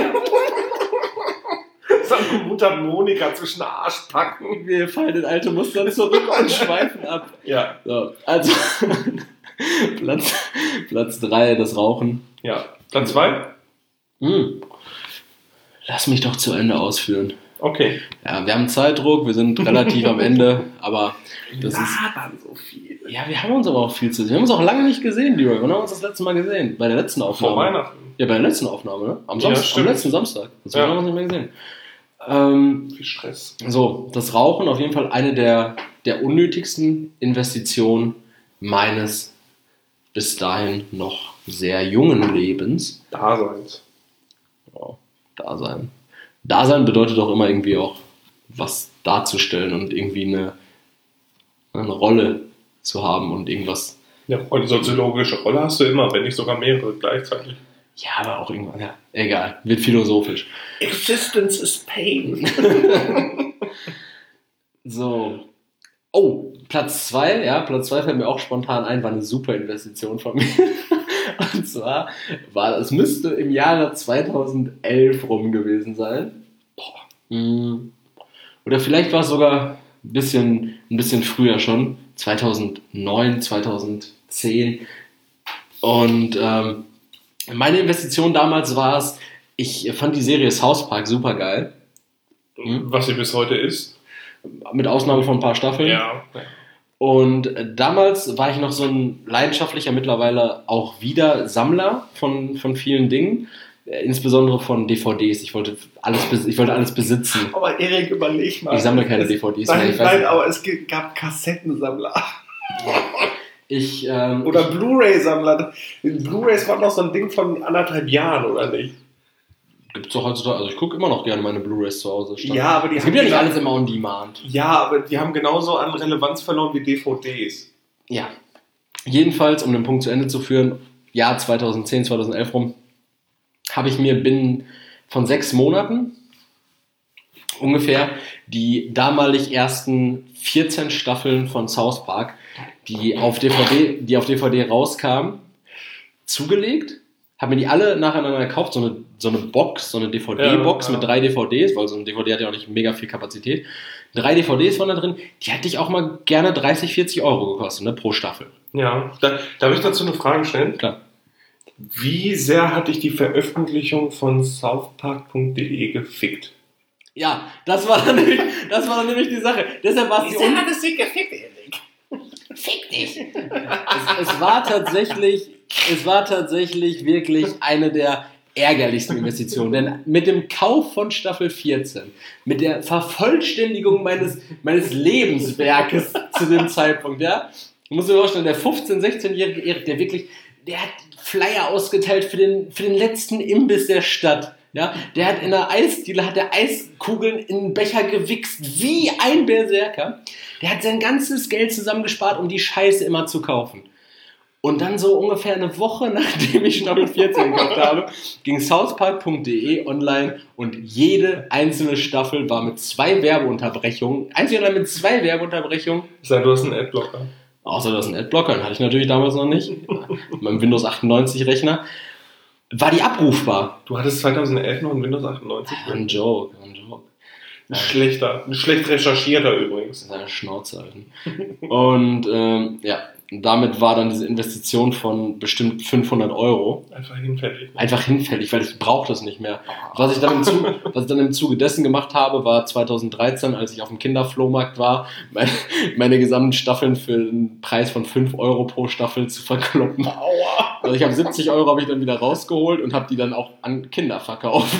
[SPEAKER 1] Seine Mutter Monika zwischen Arsch packen.
[SPEAKER 2] Wir fallen in alte Muster zurück und schweifen ab.
[SPEAKER 1] Ja.
[SPEAKER 2] So, also Platz 3, das Rauchen.
[SPEAKER 1] Ja. Platz 2?
[SPEAKER 2] Lass mich doch zu Ende ausführen.
[SPEAKER 1] Okay.
[SPEAKER 2] Ja, wir haben Zeitdruck, wir sind relativ am Ende, aber das ist...
[SPEAKER 1] so viel.
[SPEAKER 2] Ja, wir haben uns aber auch viel zu sehen. Wir haben uns auch lange nicht gesehen, Leroy. Wann haben wir uns das letzte Mal gesehen? Bei der letzten Aufnahme.
[SPEAKER 1] Vor Weihnachten.
[SPEAKER 2] Ja, bei der letzten Aufnahme, ne? Am letzten Samstag. Deswegen haben wir uns nicht mehr gesehen.
[SPEAKER 1] Viel Stress.
[SPEAKER 2] So, das Rauchen auf jeden Fall eine der unnötigsten Investitionen meines bis dahin noch sehr jungen Lebens.
[SPEAKER 1] Daseins.
[SPEAKER 2] Ja, Dasein. Dasein bedeutet auch immer irgendwie auch was darzustellen und irgendwie eine Rolle zu haben und irgendwas.
[SPEAKER 1] Ja, und eine soziologische Rolle hast du immer, wenn nicht sogar mehrere gleichzeitig.
[SPEAKER 2] Ja, aber auch irgendwann, ja, egal, wird philosophisch.
[SPEAKER 1] Existence is pain.
[SPEAKER 2] So. Oh, Platz 2, ja, Platz 2 fällt mir auch spontan ein, war eine super Investition von mir. Und zwar es müsste im Jahre 2011 rum gewesen sein. Oder vielleicht war es sogar ein bisschen früher schon, 2009, 2010. Und meine Investition damals war es, ich fand die Serie South Park super geil.
[SPEAKER 1] Was sie bis heute ist.
[SPEAKER 2] Mit Ausnahme von ein paar Staffeln.
[SPEAKER 1] Ja.
[SPEAKER 2] Und damals war ich noch so ein leidenschaftlicher, mittlerweile auch wieder Sammler von vielen Dingen. Insbesondere von DVDs. Ich wollte alles besitzen.
[SPEAKER 1] Aber Erik, überleg mal.
[SPEAKER 2] Ich sammle keine DVDs
[SPEAKER 1] mehr.
[SPEAKER 2] Ich
[SPEAKER 1] weiß aber es gab Kassettensammler.
[SPEAKER 2] Ja.
[SPEAKER 1] Oder Blu-ray-Sammler. Blu-rays waren doch so ein Ding von 1,5 Jahren, oder nicht?
[SPEAKER 2] Gibt's doch heutzutage. Also ich gucke immer noch gerne meine Blu-rays zu Hause.
[SPEAKER 1] Ja, aber
[SPEAKER 2] es gibt ja nicht alles immer on demand.
[SPEAKER 1] Ja, aber die haben genauso an Relevanz verloren wie DVDs.
[SPEAKER 2] Ja. Jedenfalls, um den Punkt zu Ende zu führen, Jahr 2010, 2011 rum, habe ich mir binnen von 6 Monaten ungefähr die damalig ersten 14 Staffeln von South Park, die auf DVD rauskamen, zugelegt. Habe mir die alle nacheinander gekauft, so eine Box, so eine DVD-Box mit 3 DVDs, weil so ein DVD hat ja auch nicht mega viel Kapazität. 3 DVDs waren da drin, die hätte ich auch mal gerne 30, 40 Euro gekostet, ne, pro Staffel.
[SPEAKER 1] Ja, darf ich dazu eine Frage stellen?
[SPEAKER 2] Klar.
[SPEAKER 1] Wie sehr hat dich die Veröffentlichung von southpark.de gefickt?
[SPEAKER 2] Ja, das war dann nämlich die Sache. Deshalb war es
[SPEAKER 1] Wie sehr hat es dich gefickt, Erik?
[SPEAKER 3] Fick dich!
[SPEAKER 2] Es war tatsächlich wirklich eine der ärgerlichsten Investitionen. Denn mit dem Kauf von Staffel 14, mit der Vervollständigung meines Lebenswerkes zu dem Zeitpunkt, ja, ich muss mir vorstellen, der 15-, 16-jährige Erik, der hat Flyer ausgeteilt für den letzten Imbiss der Stadt. Ja, der hat in der Eisdiele Eiskugeln in den Becher gewichst wie ein Berserker. Der hat sein ganzes Geld zusammengespart, um die Scheiße immer zu kaufen. Und dann so ungefähr eine Woche, nachdem ich Staffel 14 gekauft habe, ging southpark.de online und jede einzelne Staffel war mit 2 Werbeunterbrechungen. Einzig online mit 2 Werbeunterbrechungen.
[SPEAKER 1] Sei, du hast einen Adblocker.
[SPEAKER 2] Außer du hast einen Adblocker, den hatte ich natürlich damals noch nicht. Mit meinem Windows 98 Rechner. War die abrufbar?
[SPEAKER 1] Du hattest 2011 noch ein Windows 98?
[SPEAKER 2] Ein Joke.
[SPEAKER 1] Ein schlecht recherchierter übrigens.
[SPEAKER 2] Seine Schnauze halten. Und damit war dann diese Investition von bestimmt 500 Euro. Einfach hinfällig, weil ich brauchte es nicht mehr. Was ich dann im Zuge dessen gemacht habe, war 2013, als ich auf dem Kinderflohmarkt war, meine gesamten Staffeln für einen Preis von 5 Euro pro Staffel zu verkloppen.
[SPEAKER 1] Aua.
[SPEAKER 2] Also ich habe 70 Euro habe ich dann wieder rausgeholt und habe die dann auch an Kinder verkauft.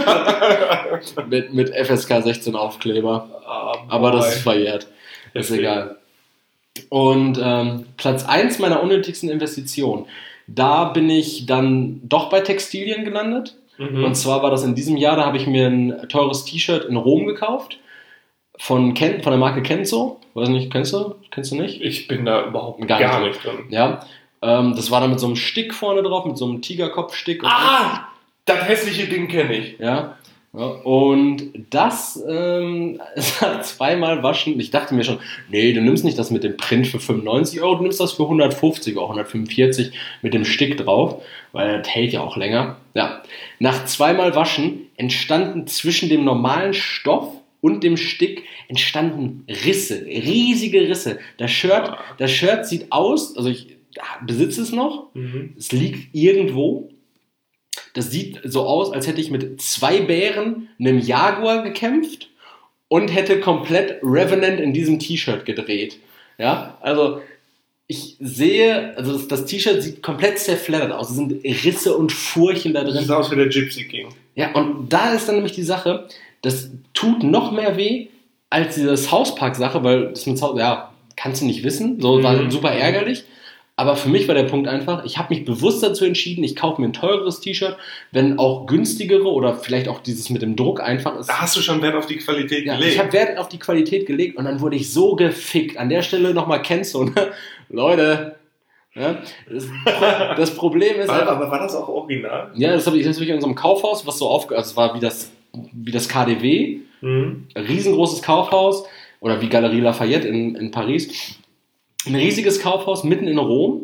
[SPEAKER 2] mit FSK 16 Aufkleber. Aber das ist verjährt. Ist egal. Und Platz 1 meiner unnötigsten Investitionen, da bin ich dann doch bei Textilien gelandet. Mhm. Und zwar war das in diesem Jahr, da habe ich mir ein teures T-Shirt in Rom gekauft. Von der Marke Kenzo. Weiß nicht, kennst du nicht?
[SPEAKER 1] Ich bin da überhaupt gar nicht drin.
[SPEAKER 2] Ja, das war dann mit so einem Stick vorne drauf, mit so einem Tigerkopfstick.
[SPEAKER 1] Das hässliche Ding kenne ich.
[SPEAKER 2] Ja. Und das hat 2-mal waschen. Ich dachte mir schon, nee, du nimmst nicht das mit dem Print für 95 Euro, du nimmst das für 150 oder 145 mit dem Stick drauf, weil das hält ja auch länger. Ja. Nach 2-mal Waschen entstanden zwischen dem normalen Stoff und dem Stick Risse, riesige Risse. Das Shirt sieht aus, also ich besitze es noch, es liegt irgendwo. Das sieht so aus, als hätte ich mit 2 Bären, einem Jaguar gekämpft und hätte komplett Revenant in diesem T-Shirt gedreht. Ja, also ich sehe, also das T-Shirt sieht komplett zerfleddert aus. Es sind Risse und Furchen da drin.
[SPEAKER 1] Das sieht aus wie der Gypsy King.
[SPEAKER 2] Ja, und da ist dann nämlich die Sache, das tut noch mehr weh als diese South Park-Sache, weil das mit kannst du nicht wissen, so war super ärgerlich. Aber für mich war der Punkt einfach, ich habe mich bewusst dazu entschieden, ich kaufe mir ein teureres T-Shirt, wenn auch günstigere oder vielleicht auch dieses mit dem Druck einfach ist.
[SPEAKER 1] Da hast du schon Wert auf die Qualität gelegt.
[SPEAKER 2] Ich habe Wert auf die Qualität gelegt und dann wurde ich so gefickt. An der Stelle nochmal Kenzo, ne? Leute, ja, das Problem ist einfach...
[SPEAKER 1] Aber war das auch original?
[SPEAKER 2] Ja, das habe ich in unserem Kaufhaus, was so also es war wie das KaDeWe, ein riesengroßes Kaufhaus, oder wie Galerie Lafayette in Paris. Ein riesiges Kaufhaus mitten in Rom.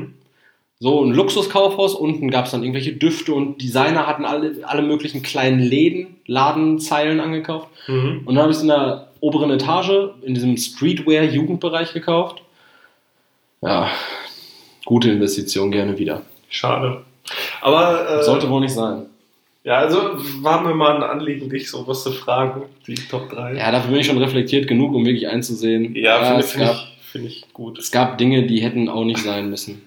[SPEAKER 2] So ein Luxuskaufhaus. Unten gab es dann irgendwelche Düfte und Designer hatten alle möglichen kleinen Ladenzeilen angekauft. Und dann habe ich es in der oberen Etage in diesem Streetwear-Jugendbereich gekauft. Ja, gute Investition, gerne wieder.
[SPEAKER 1] Schade. Aber
[SPEAKER 2] sollte wohl nicht sein.
[SPEAKER 1] Ja, also war mir mal ein Anliegen, dich sowas zu fragen, die Top 3.
[SPEAKER 2] Ja, dafür bin ich schon reflektiert genug, um wirklich einzusehen.
[SPEAKER 1] Ja, finde ich gut.
[SPEAKER 2] Es gab Dinge, die hätten auch nicht sein müssen.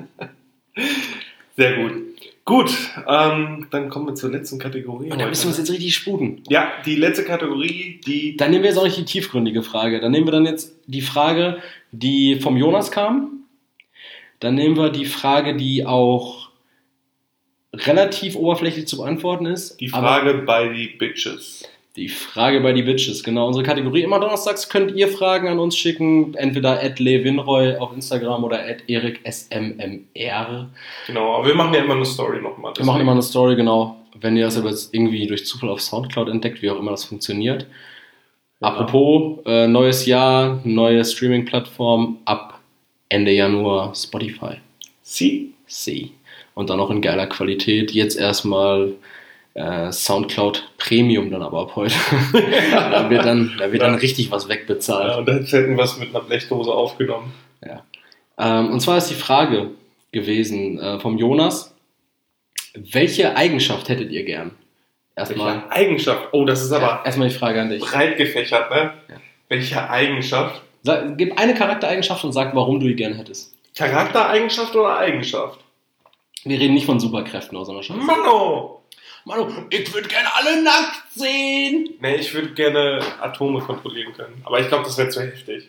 [SPEAKER 1] Sehr gut. Gut, dann kommen wir zur letzten Kategorie.
[SPEAKER 2] Und da müssen wir uns jetzt richtig sputen.
[SPEAKER 1] Ja, die letzte Kategorie,
[SPEAKER 2] Dann nehmen wir jetzt auch nicht die tiefgründige Frage. Dann nehmen wir dann jetzt die Frage, die vom Jonas kam. Dann nehmen wir die Frage, die auch relativ oberflächlich zu beantworten ist.
[SPEAKER 1] Die Frage bei die Bitches.
[SPEAKER 2] Die Frage bei die Bitches, genau. Unsere Kategorie immer donnerstags könnt ihr Fragen an uns schicken, entweder @levinroy auf Instagram oder @eriksmmr.
[SPEAKER 1] Genau, aber wir machen ja immer eine Story nochmal.
[SPEAKER 2] Wir machen immer eine Story, genau. Wenn ihr das aber jetzt irgendwie durch Zufall auf Soundcloud entdeckt, wie auch immer das funktioniert. Ja. Apropos, neues Jahr, neue Streaming-Plattform, ab Ende Januar Spotify.
[SPEAKER 1] Sie.
[SPEAKER 2] Und dann noch in geiler Qualität. Jetzt erstmal Soundcloud Premium dann aber ab heute. da wird dann richtig was wegbezahlt.
[SPEAKER 1] Ja, und da hätten wir es mit einer Blechdose aufgenommen.
[SPEAKER 2] Ja. Und zwar ist die Frage gewesen vom Jonas: Welche Eigenschaft hättet ihr gern? Erstmal.
[SPEAKER 1] Welche Eigenschaft? Oh, das ist aber
[SPEAKER 2] erstmal die Frage an dich.
[SPEAKER 1] Breit gefächert, ne? Ja. Welche Eigenschaft?
[SPEAKER 2] Gib eine Charaktereigenschaft und sag, warum du die gern hättest.
[SPEAKER 1] Charaktereigenschaft oder Eigenschaft?
[SPEAKER 2] Wir reden nicht von Superkräften oder so einer Scheiße. Mano, ich würde gerne alle nackt sehen.
[SPEAKER 1] Nee, ich würde gerne Atome kontrollieren können. Aber ich glaube, das wäre zu heftig.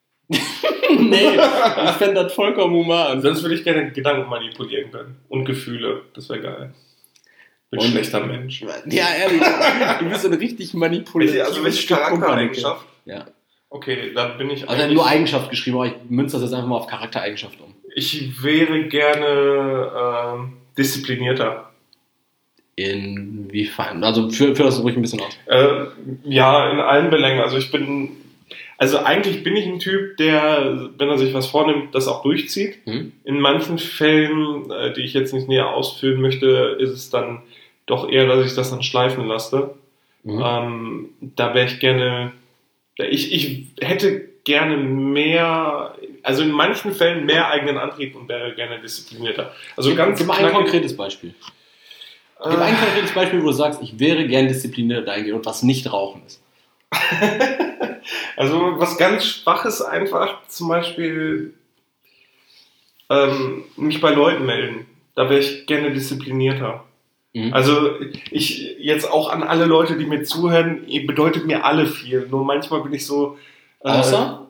[SPEAKER 2] Nee, ich fände das vollkommen human.
[SPEAKER 1] Sonst würde ich gerne Gedanken manipulieren können. Und Gefühle. Das wäre geil. Bin ein schlechter Mensch.
[SPEAKER 2] Ja, ehrlich. Du bist so ein richtig manipulativer.
[SPEAKER 1] Also welche Charaktereigenschaft?
[SPEAKER 2] Ja.
[SPEAKER 1] Okay, da bin ich
[SPEAKER 2] also nur Eigenschaft geschrieben, aber ich münze das jetzt einfach mal auf Charaktereigenschaft um.
[SPEAKER 1] Ich wäre gerne disziplinierter.
[SPEAKER 2] Inwiefern? Also führ das ruhig ein bisschen aus.
[SPEAKER 1] Ja, in allen Belängen. Also eigentlich bin ich ein Typ, der, wenn er sich was vornimmt, das auch durchzieht. In manchen Fällen, die ich jetzt nicht näher ausführen möchte, ist es dann doch eher, dass ich das dann schleifen lasse. Da wäre ich gerne, ich hätte gerne mehr, also in manchen Fällen mehr eigenen Antrieb und wäre gerne disziplinierter. Also
[SPEAKER 2] Gib mal ein konkretes Beispiel. Gib ein konkretes Beispiel, wo du sagst, ich wäre gern diszipliniert eingehen und was nicht Rauchen ist.
[SPEAKER 1] Also was ganz Schwaches einfach, zum Beispiel mich bei Leuten melden. Da wäre ich gerne disziplinierter. Also ich jetzt auch an alle Leute, die mir zuhören, ihr bedeutet mir alle viel. Nur manchmal bin ich so...
[SPEAKER 2] Außer?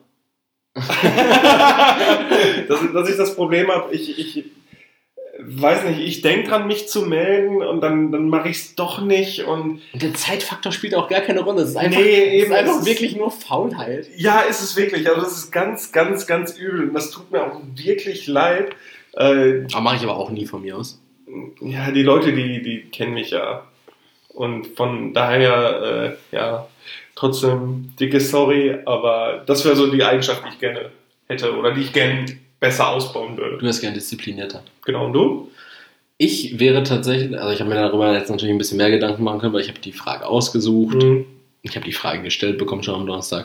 [SPEAKER 1] dass ich das Problem habe, ich weiß nicht, ich denke dran, mich zu melden und dann mache ich es doch nicht. Und
[SPEAKER 2] der Zeitfaktor spielt auch gar keine Rolle. Es ist einfach, wirklich nur Faulheit.
[SPEAKER 1] Ja, ist es wirklich. Also das ist ganz, ganz, ganz übel. Und das tut mir auch wirklich leid.
[SPEAKER 2] Mache ich aber auch nie von mir aus.
[SPEAKER 1] Ja, die Leute, die kennen mich ja. Und von daher, trotzdem dicke Sorry. Aber das wäre so die Eigenschaft, die ich gerne hätte oder die ich gerne besser ausbauen würde.
[SPEAKER 2] Du wärst gern disziplinierter.
[SPEAKER 1] Genau, und du?
[SPEAKER 2] Ich wäre tatsächlich, also ich habe mir darüber jetzt natürlich ein bisschen mehr Gedanken machen können, weil ich habe die Frage ausgesucht. Ich habe die Frage gestellt bekommen schon am Donnerstag.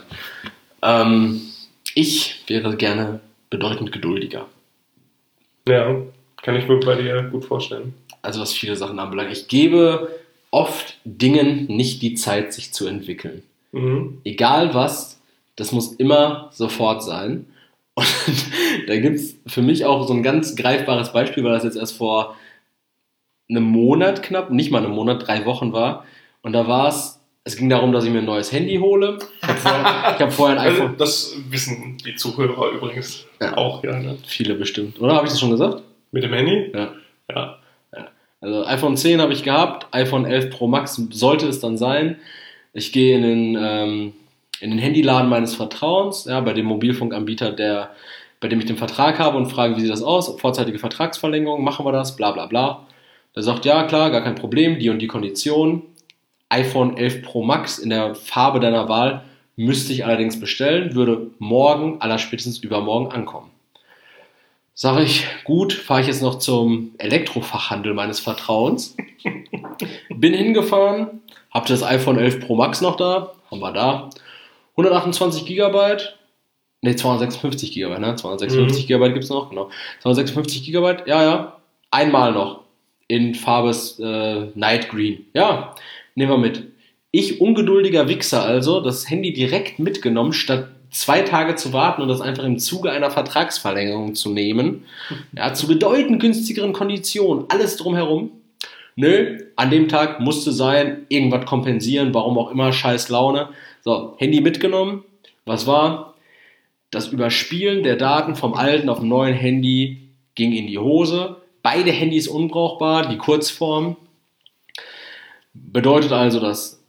[SPEAKER 2] Ich wäre gerne bedeutend geduldiger.
[SPEAKER 1] Ja, kann ich mir bei dir gut vorstellen.
[SPEAKER 2] Also was viele Sachen anbelangt. Ich gebe oft Dingen nicht die Zeit, sich zu entwickeln. Egal was, das muss immer sofort sein. Und da gibt es für mich auch so ein ganz greifbares Beispiel, weil das jetzt erst vor einem Monat knapp, nicht mal einem Monat, 3 Wochen war. Und da war es ging darum, dass ich mir ein neues Handy hole. Ich hab vorher ein iPhone...
[SPEAKER 1] Das wissen die Zuhörer übrigens auch, ja. Ne?
[SPEAKER 2] Viele bestimmt. Oder habe ich das schon gesagt?
[SPEAKER 1] Mit dem Handy?
[SPEAKER 2] Ja. Also iPhone 10 habe ich gehabt, iPhone 11 Pro Max sollte es dann sein. Ich gehe in den Handyladen meines Vertrauens, bei dem Mobilfunkanbieter, bei dem ich den Vertrag habe und frage, wie sieht das aus? Vorzeitige Vertragsverlängerung, machen wir das? Bla bla bla. Der sagt, ja klar, gar kein Problem, die und die Konditionen. iPhone 11 Pro Max in der Farbe deiner Wahl müsste ich allerdings bestellen, würde morgen, allerspätestens übermorgen ankommen. Sage ich, gut, fahre ich jetzt noch zum Elektrofachhandel meines Vertrauens. Bin hingefahren, habe das iPhone 11 Pro Max noch da, haben wir da. 128 GB, 256 GB, ne? 256 GB gibt es noch, genau. 256 GB, ja, einmal noch in Farbe Night Green. Ja, nehmen wir mit. Ich, ungeduldiger Wichser also, das Handy direkt mitgenommen, statt 2 Tage zu warten und das einfach im Zuge einer Vertragsverlängerung zu nehmen. Ja, zu bedeutend günstigeren Konditionen, alles drumherum. Nö, an dem Tag musste sein, irgendwas kompensieren, warum auch immer, scheiß Laune. So, Handy mitgenommen. Was war? Das Überspielen der Daten vom alten auf dem neuen Handy ging in die Hose. Beide Handys unbrauchbar, die Kurzform. Bedeutet also, das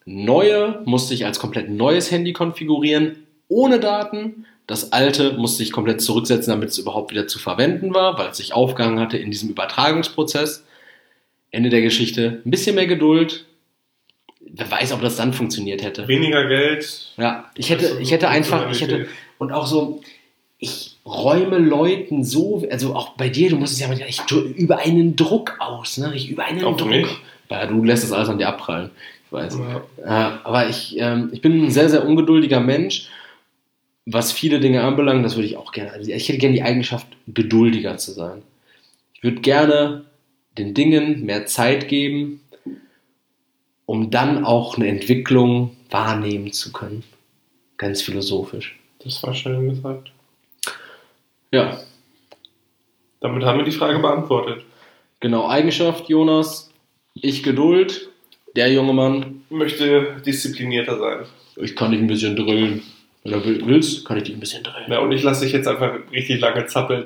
[SPEAKER 2] neue musste ich als komplett neues Handy konfigurieren, ohne Daten. Das alte musste ich komplett zurücksetzen, damit es überhaupt wieder zu verwenden war, weil es sich aufgehangen hatte in diesem Übertragungsprozess. Ende der Geschichte. Ein bisschen mehr Geduld. Wer weiß, ob das dann funktioniert hätte.
[SPEAKER 1] Weniger Geld.
[SPEAKER 2] Ja, ich und auch so, ich räume Leuten so, also auch bei dir, du musst es ja manchmal, ich über einen Druck aus, ne? Ich über einen
[SPEAKER 1] Auf
[SPEAKER 2] Druck.
[SPEAKER 1] mich?
[SPEAKER 2] Ja, du lässt das alles an dir abprallen. Ich weiß. Ja. Aber ich bin ein sehr, sehr ungeduldiger Mensch. Was viele Dinge anbelangt, das würde ich auch gerne. Also ich hätte gerne die Eigenschaft, geduldiger zu sein. Ich würde gerne den Dingen mehr Zeit geben, um dann auch eine Entwicklung wahrnehmen zu können. Ganz philosophisch.
[SPEAKER 1] Das war schön gesagt.
[SPEAKER 2] Ja.
[SPEAKER 1] Damit haben wir die Frage beantwortet.
[SPEAKER 2] Genau, Eigenschaft, Jonas. Ich Geduld. Der junge Mann.
[SPEAKER 1] Möchte disziplinierter sein.
[SPEAKER 2] Ich kann dich ein bisschen drillen. Wenn du willst, kann ich dich ein bisschen drillen.
[SPEAKER 1] Ja, und ich lasse dich jetzt einfach richtig lange zappeln.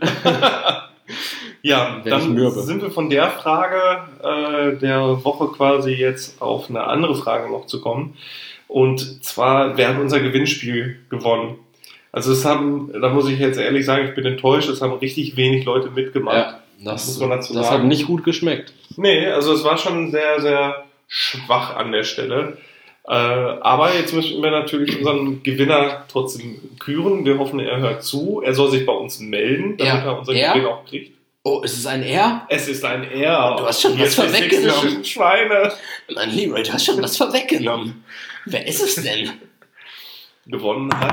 [SPEAKER 1] Ja, dann sind wir von der Frage der Woche quasi jetzt auf eine andere Frage noch zu kommen. Und zwar, wer hat unser Gewinnspiel gewonnen? Also da muss ich jetzt ehrlich sagen, ich bin enttäuscht, es haben richtig wenig Leute mitgemacht.
[SPEAKER 2] Ja, das muss man dazu sagen. Das hat nicht gut geschmeckt.
[SPEAKER 1] Nee, also es war schon sehr, sehr schwach an der Stelle. Aber jetzt müssen wir natürlich unseren Gewinner trotzdem küren. Wir hoffen, er hört zu. Er soll sich bei uns melden, damit er unseren Gewinn auch kriegt.
[SPEAKER 2] Oh, ist es ein R?
[SPEAKER 1] Es ist ein R.
[SPEAKER 2] Du hast schon was vorweggenommen.
[SPEAKER 1] Schweine.
[SPEAKER 2] Mein Leroy, du hast schon was vorweggenommen. Wer ist es denn?
[SPEAKER 1] Gewonnen hat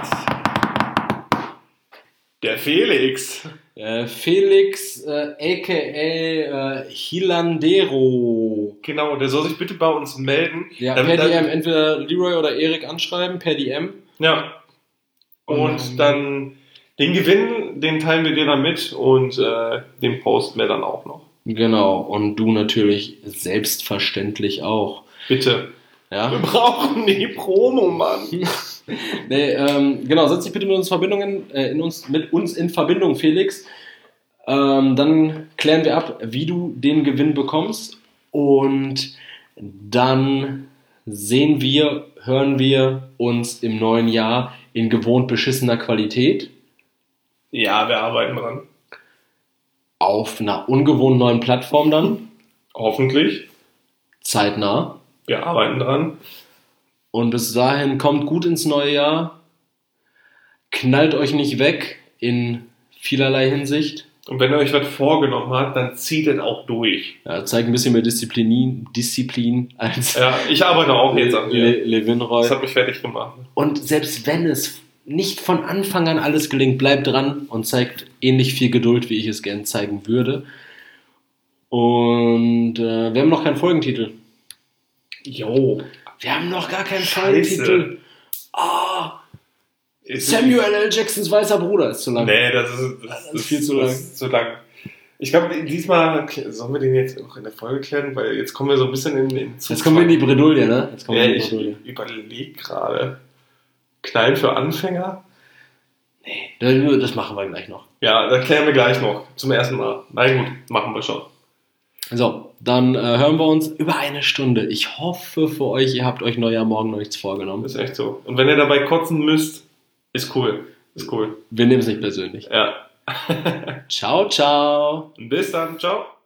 [SPEAKER 1] der Felix.
[SPEAKER 2] Felix, a.k.a. Hilandero.
[SPEAKER 1] Genau, der soll sich bitte bei uns melden.
[SPEAKER 2] Ja, per DM entweder Leroy oder Erik anschreiben, per DM.
[SPEAKER 1] Ja. Und dann den Gewinn, den teilen wir dir dann mit und den posten wir dann auch noch.
[SPEAKER 2] Genau, und du natürlich selbstverständlich auch.
[SPEAKER 1] Bitte.
[SPEAKER 2] Ja?
[SPEAKER 1] Wir brauchen die Promo, Mann.
[SPEAKER 2] Nee, genau, setz dich bitte mit uns in Verbindung, Felix. Dann klären wir ab, wie du den Gewinn bekommst. Und dann hören wir uns im neuen Jahr in gewohnt beschissener Qualität.
[SPEAKER 1] Ja, wir arbeiten dran.
[SPEAKER 2] Auf einer ungewohnt neuen Plattform dann.
[SPEAKER 1] Hoffentlich.
[SPEAKER 2] Zeitnah.
[SPEAKER 1] Wir arbeiten dran.
[SPEAKER 2] Und bis dahin kommt gut ins neue Jahr. Knallt euch nicht weg in vielerlei Hinsicht.
[SPEAKER 1] Und wenn ihr euch was vorgenommen habt, dann zieht es auch durch.
[SPEAKER 2] Ja, zeigt ein bisschen mehr Disziplin als.
[SPEAKER 1] Ja, ich arbeite auch jetzt an mir.
[SPEAKER 2] Levinroy.
[SPEAKER 1] Das hat mich fertig gemacht.
[SPEAKER 2] Und selbst wenn es nicht von Anfang an alles gelingt, bleibt dran und zeigt ähnlich viel Geduld, wie ich es gern zeigen würde. Und wir haben noch keinen Folgentitel.
[SPEAKER 1] Jo.
[SPEAKER 2] Wir haben noch gar keinen Folgentitel. Samuel L. Jacksons weißer Bruder ist zu lang.
[SPEAKER 1] Nee, das ist viel zu lang. Zu lang. Ich glaube, diesmal sollen wir den jetzt noch in der Folge klären, weil jetzt kommen wir so ein bisschen in
[SPEAKER 2] Jetzt kommen wir in die Bredouille, ne?
[SPEAKER 1] Ich überlege gerade. Knallen für Anfänger?
[SPEAKER 2] Nee, das machen wir gleich noch.
[SPEAKER 1] Ja, das klären wir gleich noch. Zum ersten Mal. Na gut, machen wir schon.
[SPEAKER 2] So, dann hören wir uns über eine Stunde. Ich hoffe für euch, ihr habt euch Neujahr morgen noch nichts vorgenommen.
[SPEAKER 1] Ist echt so. Und wenn ihr dabei kotzen müsst, ist cool. Ist cool.
[SPEAKER 2] Wir nehmen es nicht persönlich.
[SPEAKER 1] Ja.
[SPEAKER 2] Ciao, ciao.
[SPEAKER 1] Bis dann. Ciao.